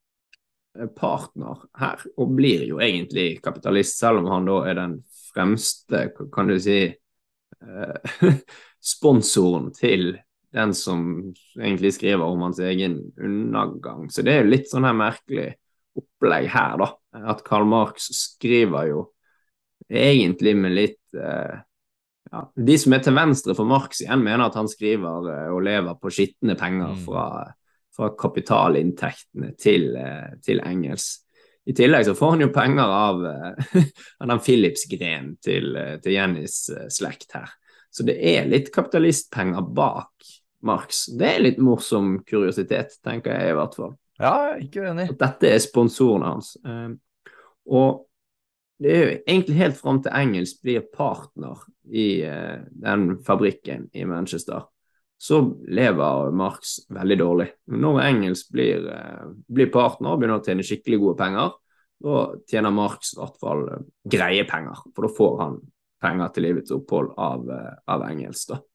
partner her, og blir jo egentlig kapitalist, selv om han da er den fremste, kan du si, eh, sponsoren til den som egentlig skriver om hans egen undergang. Så det er jo litt sånn her merkelig opplegg her da, at Karl Marx skriver jo egentlig med litt eh, ja, de som er til venstre for Marx igjen mener at han skriver eh, og lever på skittende penger fra, fra kapitalinntektene til, eh, til Engels. I tillegg så får han jo penger av, eh, av den Philips-gren til, eh, til Jennys eh, slekt her. Så det er litt kapitalistpenger bak Marx. Det er litt morsom kuriositet, tenker jeg i hvert fall. Ja, ikke uenig. At dette er sponsorene hans. Eh, og det er jo egentlig helt frem til Engels blir partner i eh, den fabrikken i Manchester, så lever Marx veldig dårlig. Når Engels blir, eh, blir partner og begynner å tjene skikkelig gode penger, da tjener Marx i hvert fall eh, greie penger, for da får han penger til livets opphold av, eh, av Engels da.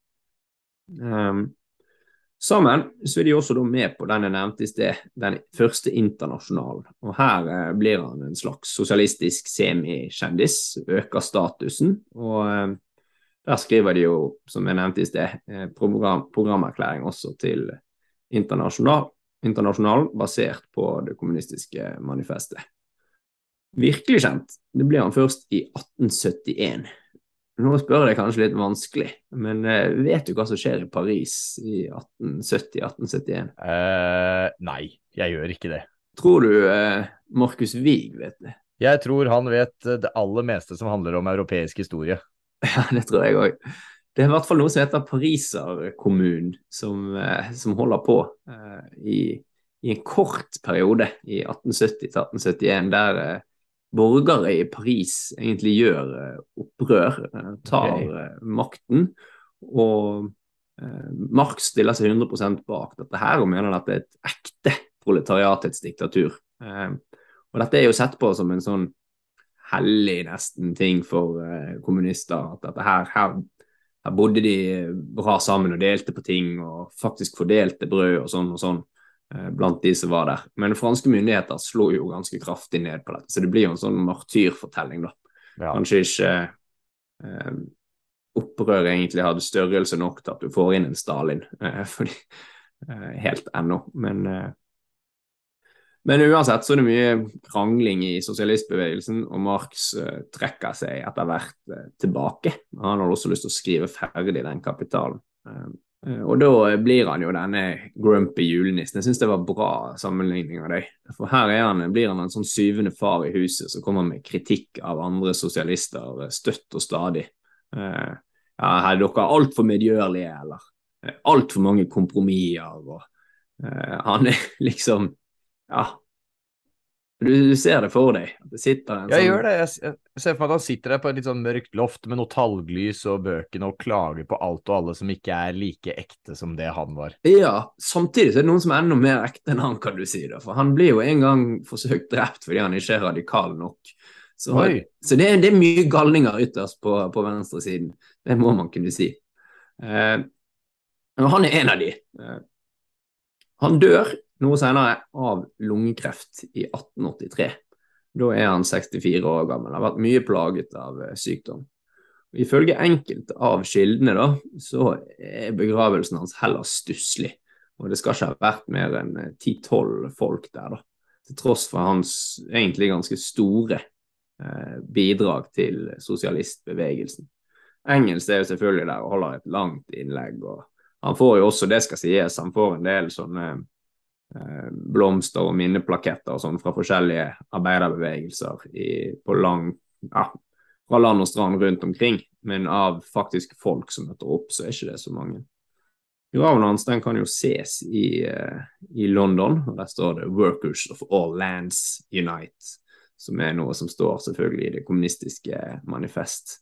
Um, Sammen så er de også da med på den jeg nevnte i sted, den første internasjonalen. Og her eh, blir han en slags sosialistisk semi-kjendis, øker statusen. Og eh, der skriver de jo, som jeg nevnte i sted, eh, program, programerklæring også til internasjonal, internasjonal, basert på det kommunistiske manifestet. Virkelig kjent, det blir han først i atten syttien. Nå spør jeg kanskje litt vanskelig, men uh, vet du hva som skjer i Paris i atten sytti til atten syttien? Uh, nei, jeg gjør ikke det. Tror du uh, Markus Wiig vet det? Jeg tror han vet det aller meste som handler om europeisk historie. Ja, det tror jeg også. Det er i hvert fall noe som heter Pariserkommunen, som, uh, som holder på uh, i, i en kort periode i atten sytti til atten syttien, der uh, borgere i Paris egentlig gjør uh, opprør, uh, tar Okay. uh, makten, og uh, Marx stiller seg hundre prosent bak dette her, og mener at det er et ekte proletariatets diktatur. Uh, og dette er jo sett på som en sånn hellig nesten ting for uh, kommunister, at dette her, her, her bodde de bra sammen og delte på ting, og faktisk fordelte brød og sånn og sånn, blant de som var der. Men franske myndigheter slår jo ganske kraftig ned på dette, så det blir jo en sånn martyrfortelling da. Ja. Kanskje ikke eh, opprør egentlig hadde størrelse nok til at du får inn en Stalin, eh, fordi, eh, helt ennå. Men, eh, men uansett så er det mye krangling i sosialistbevegelsen, og Marx eh, trekker seg etter hvert eh, tilbake. Han har også lyst til å skrive ferdig den kapitalen. Eh, Og da blir han jo denne grumpy julenissen. Jeg synes det var bra sammenligning av deg. For her er han, blir han en sånn syvende far i huset som kommer med kritikk av andre sosialister støtt og stadig. Uh, ja, er dere alt for medgjørlige, eller? alt for mange kompromisser, og uh, han er liksom, ja, du, du ser det for deg, at det sitter en Jeg sånn... gjør det. Jeg, jeg ser for meg at han sitter der på et litt sånn mørkt loft med noe talglys og bøkene og klager på alt og alle som ikke er like ekte som det han var. Ja, samtidig så er det noen som er enda mer ekte enn han, kan du si det. For han blir jo en gang forsøkt drept fordi han ikke er radikal nok. Så, så det, er, det er mye galninger ytterst på, på venstre siden. Det må man kunne si. Eh, han er en av de. Eh, han dør noe senere av lungekreft i atten åttitre. Da er han sekstifire år gammel. Han har vært mye plaget av eh, sykdom. Og ifølge enkelte av kildene da, så er begravelsen hans heller stusslig. Og det skal ikke ha vært mer enn ti tolv folk der da. Til tross for hans egentlig ganske store eh, bidrag til sosialistbevegelsen. Engels er jo selvfølgelig der og holder et langt innlegg. Og han får jo også, det skal sies, han får en del sånne blomster og minneplaketter og sånn fra forskjellige arbeiderbevegelser i, på lang, ja, fra land og strand rundt omkring, men av faktisk folk som møter opp, så er ikke det så mange. Graven hans, den kan jo ses i, i London, og der står det Workers of all lands unite, som er noe som står selvfølgelig i det kommunistiske manifest.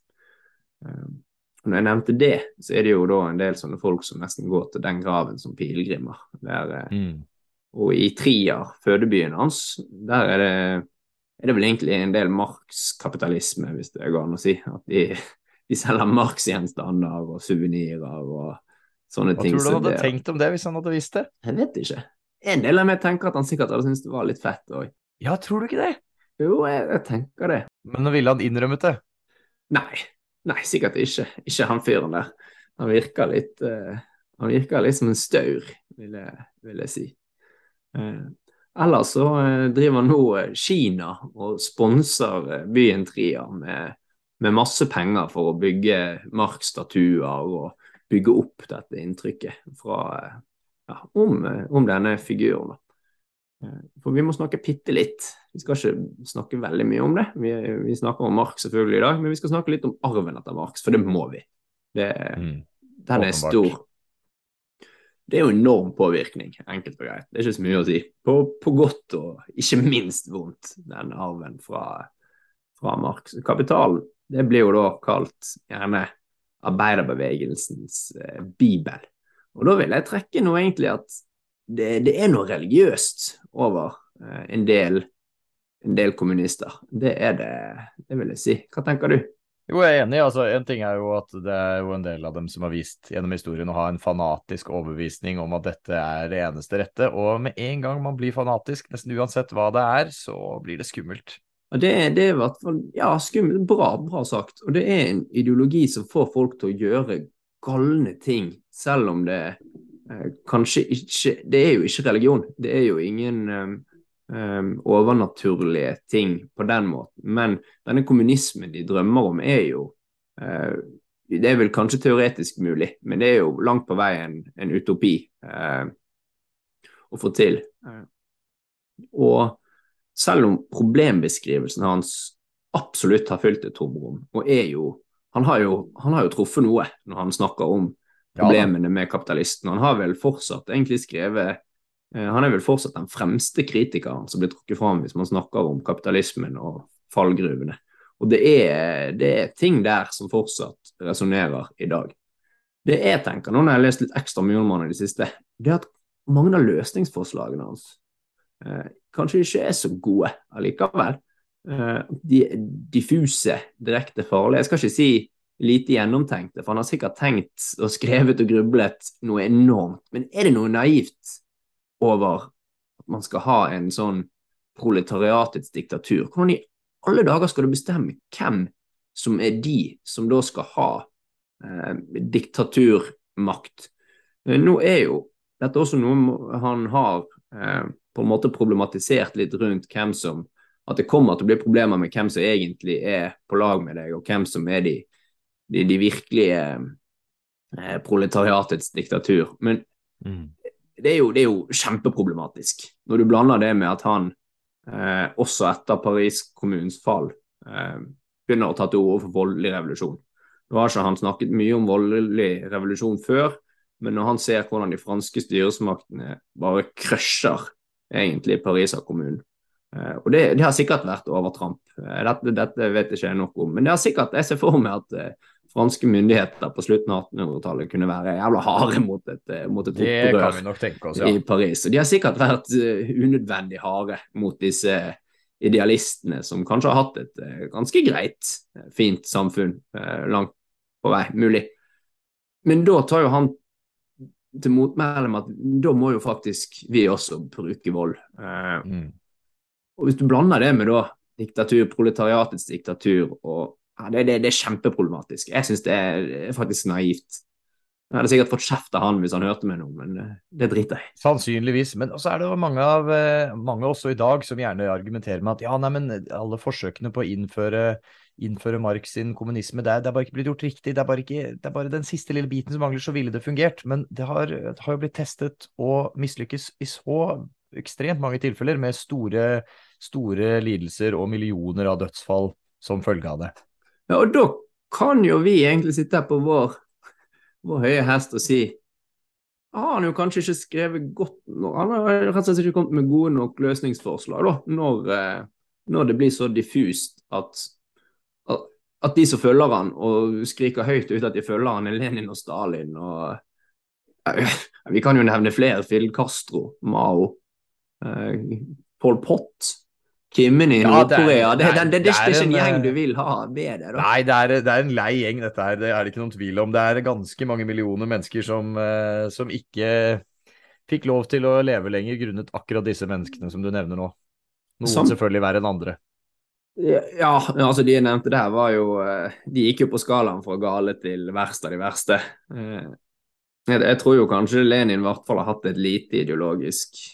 Når jeg nevnte det, så er det jo da en del sånne folk som nesten går til den graven som pilgrimer, der mm. Og i Trier, fødebyen hans, der er det, er det vel egentlig en del Marx-kapitalisme, hvis det går an å si. At de, de selger Marx-gjenstander og souvenirer og sånne Hva ting. Hva tror du han hadde det, tenkt om det, hvis han hadde visst det? Jeg vet ikke. En del av meg tenker at han sikkert hadde syntes det var litt fett også. Ja, tror du ikke det? Jo, jeg, jeg tenker det. Men nå ville han innrømmet det? Nei, nei, sikkert ikke. Ikke han fyren der. Han virker litt, uh, han virker litt som en staur, vil jeg, vil jeg si. Eh, ellers så eh, driver nå Kina og sponser byen Trier med, med masse penger for å bygge Marx-statuer og bygge opp dette inntrykket fra, ja, om, om denne figuren. Eh, for vi må snakke bitte litt. Vi skal ikke snakke veldig mye om det. Vi, vi snakker om Marx selvfølgelig i dag, men vi skal snakke litt om arven etter Marx, for det må vi. Det, mm, den er stor. Det er jo enorm påvirkning, enkelt og greit. Det er ikke så mye å si. På, på godt og ikke minst vondt, den arven fra, fra Marx. Kapitalen, det blir jo da kalt gjerne arbeiderbevegelsens eh, bibel. Og da vil jeg trekke noe egentlig at det, det er noe religiøst over eh, en, del, en del kommunister. Det er det, det vil jeg si. Hva tenker du? Jo, jeg er enig. Altså, en ting er jo at det er jo en del av dem som har vist gjennom historien å ha en fanatisk overbevisning om at dette er det eneste rette, og med en gang man blir fanatisk, nesten uansett hva det er, så blir det skummelt. Det, det er i hvert fall, ja, skummelt, bra, bra sagt, og det er en ideologi som får folk til å gjøre galne ting, selv om det eh, kanskje ikke, det er jo ikke religion, det er jo ingen... Eh, Um, overnaturlige ting på den måten, men denne kommunismen de drømmer om er jo uh, det er vel kanskje teoretisk mulig, men det er jo langt på vei en, en utopi uh, å få til. Uh, og selv om problembeskrivelsen hans absolutt har fylt et tomrom, og er jo han, har jo han har jo truffet noe når han snakker om problemene med kapitalisten. Han har vel fortsatt egentlig skrevet Han er vel fortsatt den fremste kritikeren som blir trukket fram hvis man snakker om kapitalismen og fallgruvene. Og det er, det er ting der som fortsatt resonerer i dag. Det jeg tenker, nå når jeg har lest litt ekstra mye om han i det siste, det er at mange av løsningsforslagene hans eh, kanskje ikke er så gode allikevel. Eh, de diffuse, direkte farlige. Jeg skal ikke si lite gjennomtenkte, for han har sikkert tenkt og skrevet og grublet noe enormt. Men er det noe naivt over at man skal ha en sånn proletariatets diktatur? Hvordan i alle dager skal du bestemme hvem som er de som da skal ha eh, diktaturmakt? Eh, nå er jo dette også noe han har eh, på en måte problematisert litt rundt hvem som, at det kommer til å bli problemer med hvem som egentlig er på lag med deg, og hvem som er de, de, de virkelige eh, proletariatets diktatur. Men mm. Det er, jo, det er jo kjempeproblematisk når du blander det med at han eh, også etter Paris-kommunens fall eh, begynner å ta til ord for voldelig revolusjon. Nå har ikke han snakket mye om voldelig revolusjon før, men når han ser hvordan de franske styresmaktene bare krøsjer egentlig Pariserkommunen, uh, og det, det har sikkert vært overtramp, uh, dette, dette vet ikke jeg nok om, men det har sikkert, jeg ser for meg at uh, franske myndigheter på slutten av attenhundretallet kunne være jævla harde mot et, mot et Det kan vi opprør nok tenke oss, ja. i Paris. Og de har sikkert vært uh, unødvendig harde mot disse idealistene som kanskje har hatt et uh, ganske greit, uh, fint samfunn uh, langt på vei, mulig. Men da tar jo han til motmæle med at da må jo faktisk vi også bruke vold. Uh, mm. Og hvis du blander det med da diktatur, proletariatets diktatur og Ja, det, det, det er kjempeproblematisk. Jeg synes det er, det er faktisk naivt. Jeg hadde sikkert fått kjeft av han hvis han hørte meg noe, men det driter jeg. Sannsynligvis, men også er det jo mange av mange også i dag som gjerne argumenterer med at ja, nei, men alle forsøkene på å innføre, innføre Marx sin kommunisme, det er, det er bare ikke blitt gjort riktig, det er, bare ikke, det er bare den siste lille biten som mangler, så ville det fungert. Men det har, det har jo blitt testet og mislykkes i så ekstremt mange tilfeller med store, store lidelser og millioner av dødsfall som følge av det. Ja, og da kan jo vi egentlig sitte her på vår, vår høye hest og si ah, han har jo kanskje ikke skrevet godt nok, han har rett og slett ikke kommet med gode nok løsningsforslag da, når, når det blir så diffust at, at, at de som følger han og skriker høyt ut at de følger han er Lenin og Stalin og ja, vi kan jo nevne flere, Fidel Castro, Mao, eh, Pol Pot, Kimmen i Nord-Korea, det, det, det, det, det er ikke en gjeng du vil ha med det da. Nei, det er, det er en lei gjeng dette her, det er det ikke noen tvil om. Det er ganske mange millioner mennesker som, som ikke fikk lov til å leve lenger grunnet akkurat disse menneskene som du nevner nå. Noen som, selvfølgelig verre enn andre. Ja, ja, altså de jeg nevnte der var jo, de gikk jo på skalaen fra gale til verst av de verste. Jeg, jeg tror jo kanskje Lenin i hvert fall har hatt et lite ideologisk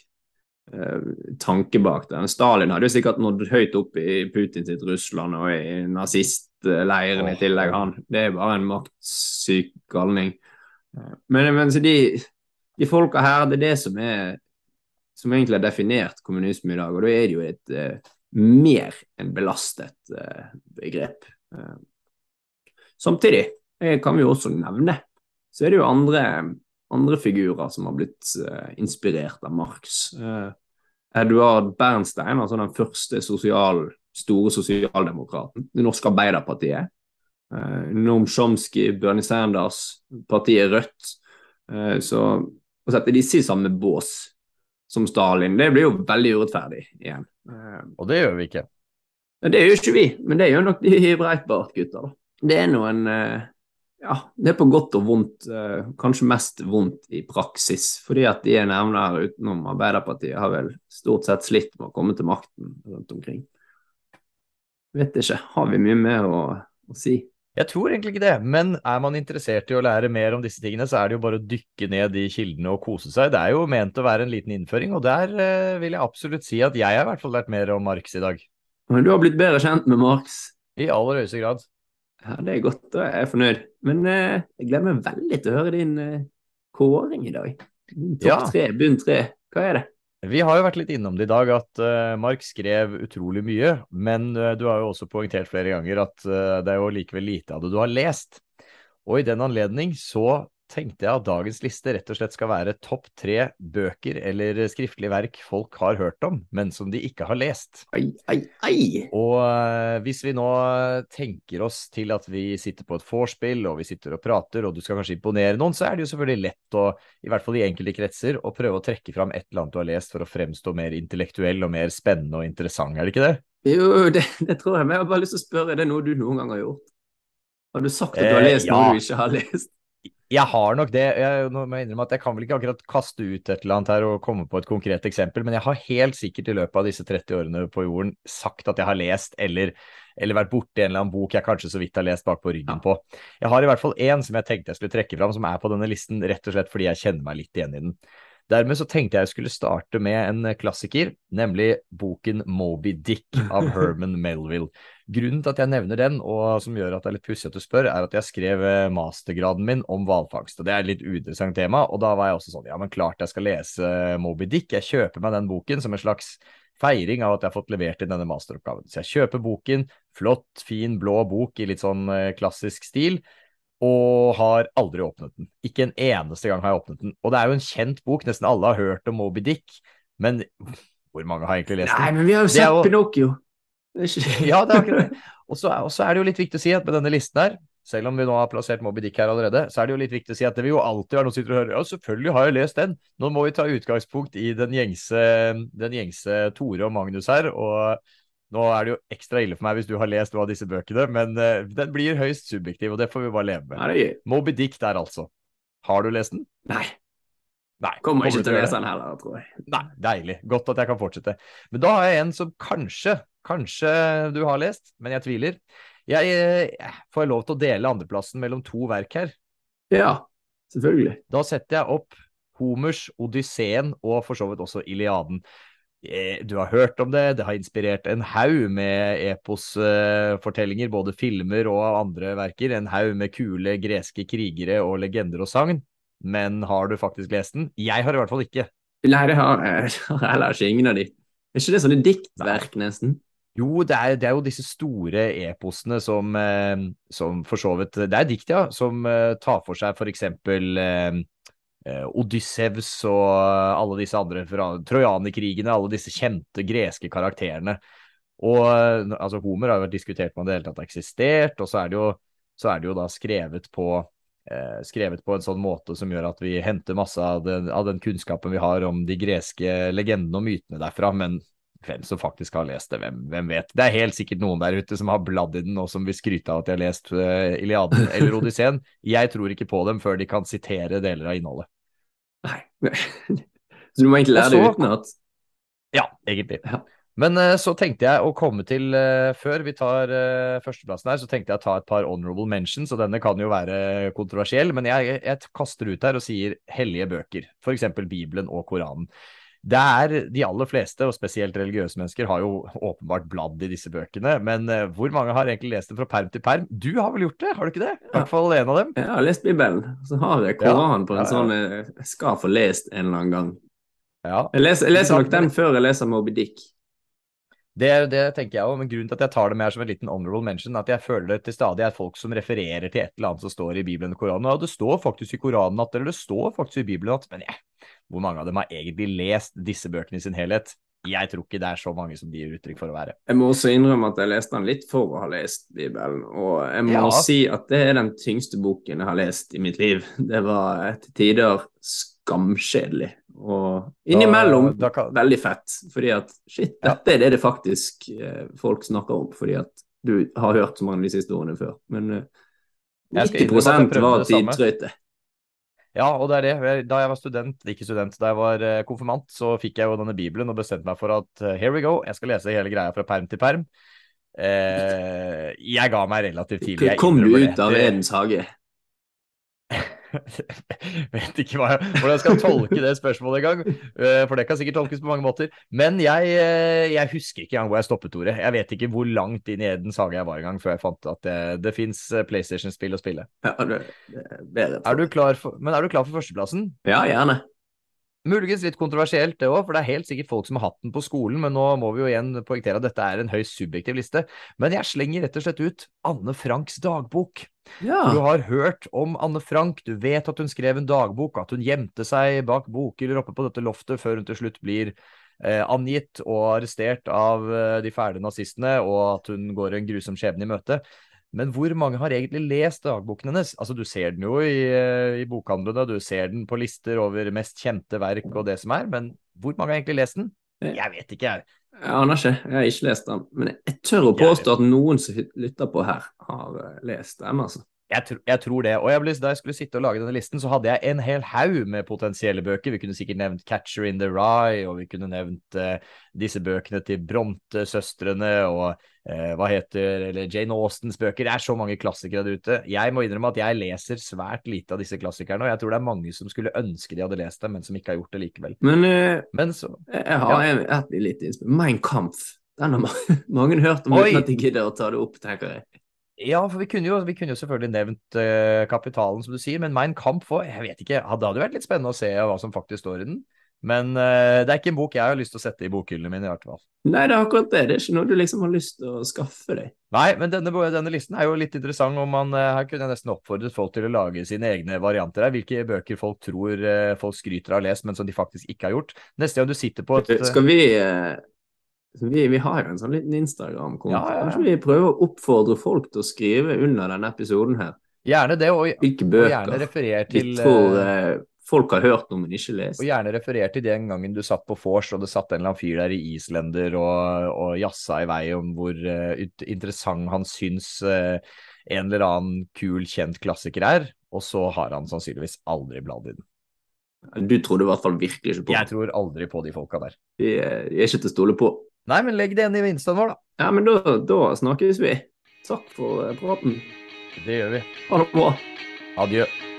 tanke bak det. Stalin hadde jo sikkert nådd høyt opp i Putin sitt Russland og i nazistleiren oh, i tillegg han. Det er bare en maktsyk galning. Men, men så de, de folka her, det er det som er som egentlig har definert kommunisme i dag, og da er det jo et uh, mer enn belastet uh, begrep. Uh, samtidig kan vi jo også nevne, så er det jo andre andre figurer som har blitt uh, inspirert av Marx. Uh, Eduard Bernstein, altså den første sosial, store sosialdemokraten, det norske Arbeiderpartiet. Uh, Noam Chomsky, Bernie Sanders, partiet Rødt. Uh, så å sette disse i samme bås som Stalin, det blir jo veldig urettferdig igjen. Uh, Og det gjør vi ikke. Det gjør ikke vi, men det gjør nok de i Breitbart-gutter. Det er noen... Uh, Ja, det er på godt og vondt, eh, kanskje mest vondt i praksis, fordi at de jeg nevner utenom Arbeiderpartiet har vel stort sett slitt med å komme til makten rundt omkring. Vet ikke, har vi mye mer å, å si? Jeg tror egentlig ikke det, men er man interessert i å lære mer om disse tingene, så er det jo bare å dykke ned i kildene og kose seg. Det er jo ment å være en liten innføring, og der eh, vil jeg absolutt si at jeg har i hvert fall lært mer om Marx i dag. Men du har blitt bedre kjent med Marx? I aller høyeste grad. Ja, det er godt, da er jeg fornøyd. Men eh, jeg gleder meg veldig til å høre din eh, kåring i dag. Topp ja. tre, bunn tre, hva er det? Vi har jo vært litt innom det i dag at uh, Marx skrev utrolig mye, men uh, du har jo også poengtert flere ganger at uh, det er jo likevel lite av det du har lest. Og i den anledning så tenkte jeg at dagens liste rett og slett skal være topp tre bøker eller skriftlige verk folk har hørt om, men som de ikke har lest. Ai, ai, ai. Og uh, hvis vi nå tenker oss til at vi sitter på et vorspiel, og vi sitter og prater, og du skal kanskje imponere noen, så er det jo selvfølgelig lett å, i hvert fall i enkelte kretser, å prøve å trekke fram et eller annet du har lest for å fremstå mer intellektuell og mer spennende og interessant, er det ikke det? Jo, det, det tror jeg, men jeg har bare lyst til å spørre, er det noe du noen gang har gjort? Har du sagt at du har lest eh, ja. noe du ikke har lest? Jeg har nok det. Jeg, nå må jeg innrømme at jeg kan vel ikke akkurat kaste ut et eller annet her og komme på et konkret eksempel, men jeg har helt sikkert i løpet av disse tretti årene på jorden sagt at jeg har lest eller, eller vært borte i en eller annen bok jeg kanskje så vidt har lest bak på ryggen på. Jeg har i hvert fall en som jeg tenkte jeg skulle trekke fram, som er på denne listen rett og slett fordi jeg kjenner meg litt igjen i den. Dermed så tenkte jeg jeg skulle starte med en klassiker, nemlig boken Moby Dick av Herman Melville. Grunnen til at jeg nevner den, og som gjør at det er litt pussig at du spør, er at jeg skrev mastergraden min om hvalfangst, og det er et litt uinteressant tema, og da var jeg også sånn, ja, men klart jeg skal lese Moby Dick, jeg kjøper meg den boken som en slags feiring av at jeg har fått levert inn denne masteroppgaven. Så jeg kjøper boken, flott, fin, blå bok i litt sånn klassisk stil, og har aldri åpnet den. Ikke en eneste gang har jeg åpnet den. Og det er jo en kjent bok, nesten alle har hørt om Moby Dick, men hvor mange har egentlig lest den? Nei, men vi har jo Det er sett jo- Pinocchio. Det er ikke... Ja, det er akkurat det. Og så er, og så er det jo litt viktig å si at med denne listen her, selv om vi nå har plassert Moby Dick her allerede, så er det jo litt viktig å si at det vil jo alltid være noen som sitter og hører, ja, selvfølgelig har jeg lest den. Nå må vi ta utgangspunkt i den gjengse, den gjengse Tore og Magnus her, og nå er det jo ekstra ille for meg hvis du har lest noen av disse bøkene, men uh, den blir høyst subjektiv, og det får vi bare leve med. Ja, det er gøy. Moby Dick der altså. Har du lest den? Nei, Nei. kommer du ikke til å gjøre lese det? den heller, tror jeg. Nei, deilig. Godt at jeg kan fortsette. Men da har jeg en som kanskje, kanskje du har lest, men jeg tviler. Jeg, jeg får lov til å dele andreplassen mellom to verk her. Ja, selvfølgelig. Da setter jeg opp Homers Odysseen og for så vidt også Iliaden. Eh, Du har hørt om det, det har inspirert en haug med epos-fortellinger, både filmer og andre verker, en haug med kule greske krigere og legender og sagn. Men har du faktisk lest den? Jeg har i hvert fall ikke. Nei, det har jeg har heller ikke ingen av de. Er ikke det sånne diktverk nesten? Jo, det er, det er jo disse store eposene som, eh, som for så vidt, det er dikt, ja, som eh, tar for seg for eksempel eh, eh, Odysseus og alle disse andre fra Trojanerkrigene, alle disse kjente greske karakterene. Og eh, altså Homer har jo vært diskutert med om det hele tatt har eksistert, og så er det jo, så er det jo da skrevet på, eh, skrevet på en sånn måte som gjør at vi henter masse av den, av den kunnskapen vi har om de greske legendene og mytene derfra, men hvem som faktisk har lest det, hvem, hvem vet. Det er helt sikkert noen der ute som har bladd i den og som vil skryte av at de har lest uh, Iliaden eller Odysseen. Jeg tror ikke på dem før de kan sitere deler av innholdet. Nei. Så du må egentlig lære Og det så- utenat? Ja, egentlig. Ja. Men uh, så tenkte jeg å komme til, uh, før vi tar uh, førsteplassen her, så tenkte jeg å ta et par honorable mentions, og denne kan jo være kontroversiell, men jeg, jeg kaster ut her og sier hellige bøker, for eksempel Bibelen og Koranen. Det er de aller fleste, og spesielt religiøse mennesker, har jo åpenbart bladd i disse bøkene, men uh, hvor mange har egentlig lest dem fra perm til perm? Du har vel gjort det, har du ikke det? I hvert fall en av dem. Jeg har lest Bibelen, så har jeg Koranen på en ja, ja. sånn eh, jeg skal få lest en eller annen gang. Ja. Jeg leser, jeg leser nok den før jeg leser Moby Dick. Det, det tenker jeg også, men grunnen til at jeg tar det med her som en liten honorable mention, at jeg føler det til stadig er folk som refererer til et eller annet som står i Bibelen og Koranen. Ja, det står faktisk i Koranen at, eller det står faktisk i Bibelen at, men ja, hvor mange av dem har egentlig lest disse bøkene i sin helhet? Jeg tror ikke det er så mange som de gir uttrykk for å være. Jeg må også innrømme at jeg leste den litt for å ha lest Bibelen, og jeg må Ja. si at det er den tyngste boken jeg har lest i mitt liv. Det var til tider skamkjedelig, og innimellom Da- da kan- veldig fett, fordi at shit, Ja. dette er det det faktisk eh, folk snakker om, fordi at du har hørt så mange av disse historiene før, men eh, Jeg skal nitti innrømme at jeg prosent prøvde var det samme. tidtrøyte. Ja, og det er det. Jeg- Da jeg var student, ikke student, da jeg var eh, konfirmant, så fikk jeg jo denne Bibelen og bestemte meg for at eh, here we go, jeg skal lese hele greia fra perm til perm. Eh, jeg ga meg relativt tidlig. Jeg Kom du innrømmer ut av det. Edens hage? Vet ikke hva jeg, hvordan jeg skal tolke det spørsmålet engang, uh, for det kan sikkert tolkes på mange måter. Men jeg, eh, jeg husker ikke engang hvor jeg stoppet, Tore. Jeg vet ikke hvor langt inn i Edens hage jeg var en gang før jeg fant at det, det finnes eh, PlayStation-spill å spille. Ja, det, det er bedre. Er du klar for, men er du klar for førsteplassen? Ja, gjerne. Muligens litt kontroversielt det også, for det er helt sikkert folk som har hatt den på skolen, men nå må vi jo igjen poengtere at dette er en høyst subjektiv liste. Men jeg slenger rett og slett ut Anne Franks dagbok. Ja. Du har hørt om Anne Frank, du vet at hun skrev en dagbok, at hun gjemte seg bak bokhyller oppe på dette loftet før hun til slutt blir eh, angitt og arrestert av eh, de fæle nazistene, og at hun går en grusom skjebne i møte. Men hvor mange har egentlig lest dagboken hennes? Altså, du ser den jo i, i bokhandlene, du ser den på lister over mest kjente verk og det som er, men hvor mange har egentlig lest den? Jeg vet ikke, jeg. Jeg aner ikke, jeg har ikke lest den, men jeg tør å påstå at noen som lytter på her har eh, lest den, altså. Jeg, tr jeg tror det, og jeg ble, da jeg skulle sitte og lage denne listen, så hadde jeg en hel haug med potensielle bøker. Vi kunne sikkert nevnt Catcher in the Rye, og vi kunne nevnt eh, disse bøkene til Bronte-søstrene, og eh, hva heter, eller Jane Austens bøker. Det er så mange klassikere der ute. Jeg må innrømme at jeg leser svært lite av disse klassikerne, og jeg tror det er mange som skulle ønske de hadde lest dem, men som ikke har gjort det likevel. Men eh, Men så, jeg har Ja. en, et lite innspill. Mein Kampf, den har ma- mange hørt om Oi. uten at de gidder å ta det opp, tenker jeg. ja, for vi kunne jo, vi kunne jo selvfølgelig nevnt eh, Kapitalen, som du sier, men Mein Kampf også, jeg vet ikke, hadde det hadde vært litt spennende å se hva som faktisk står i den. Men uh, det er ikke en bok jeg har lyst til å sette i bokhyllene mine i hvert fall. Nei, det er akkurat det. Det er ikke noe du liksom har lyst til å skaffe deg. Nei, men denne, denne listen er jo litt interessant, og man, uh, her kunne jeg nesten oppfordret folk til å lage sine egne varianter her. Hvilke bøker folk tror uh, folk skryter av å lese, men som de faktisk ikke har gjort. Neste gang du sitter på et... Skal vi... Uh... Vi, vi har jo en sånn liten Instagram-konto. Ja, ja, ja. Kanskje vi prøver å oppfordre folk til å skrive under denne episoden her. Gjerne det, og, Hvilke og bøker gjerne referer til... vi tror uh, folk har hørt om, men ikke lest. Og gjerne referer til den gangen du satt på vors, og det satt en eller annen fyr der i Islender og, og jassa i vei om hvor uh, interessant han syns uh, en eller annen kul, kjent klassiker er, og så har han sannsynligvis aldri bladd i den. Du trodde i hvert fall virkelig ikke på. Jeg tror aldri på de folka der. De, de er ikke til å stole på. Nei, men legg det inn i Instaen vår, da. Ja, men da, da snakkes vi. Takk for praten. Det gjør vi. Ha det bra. Adjø.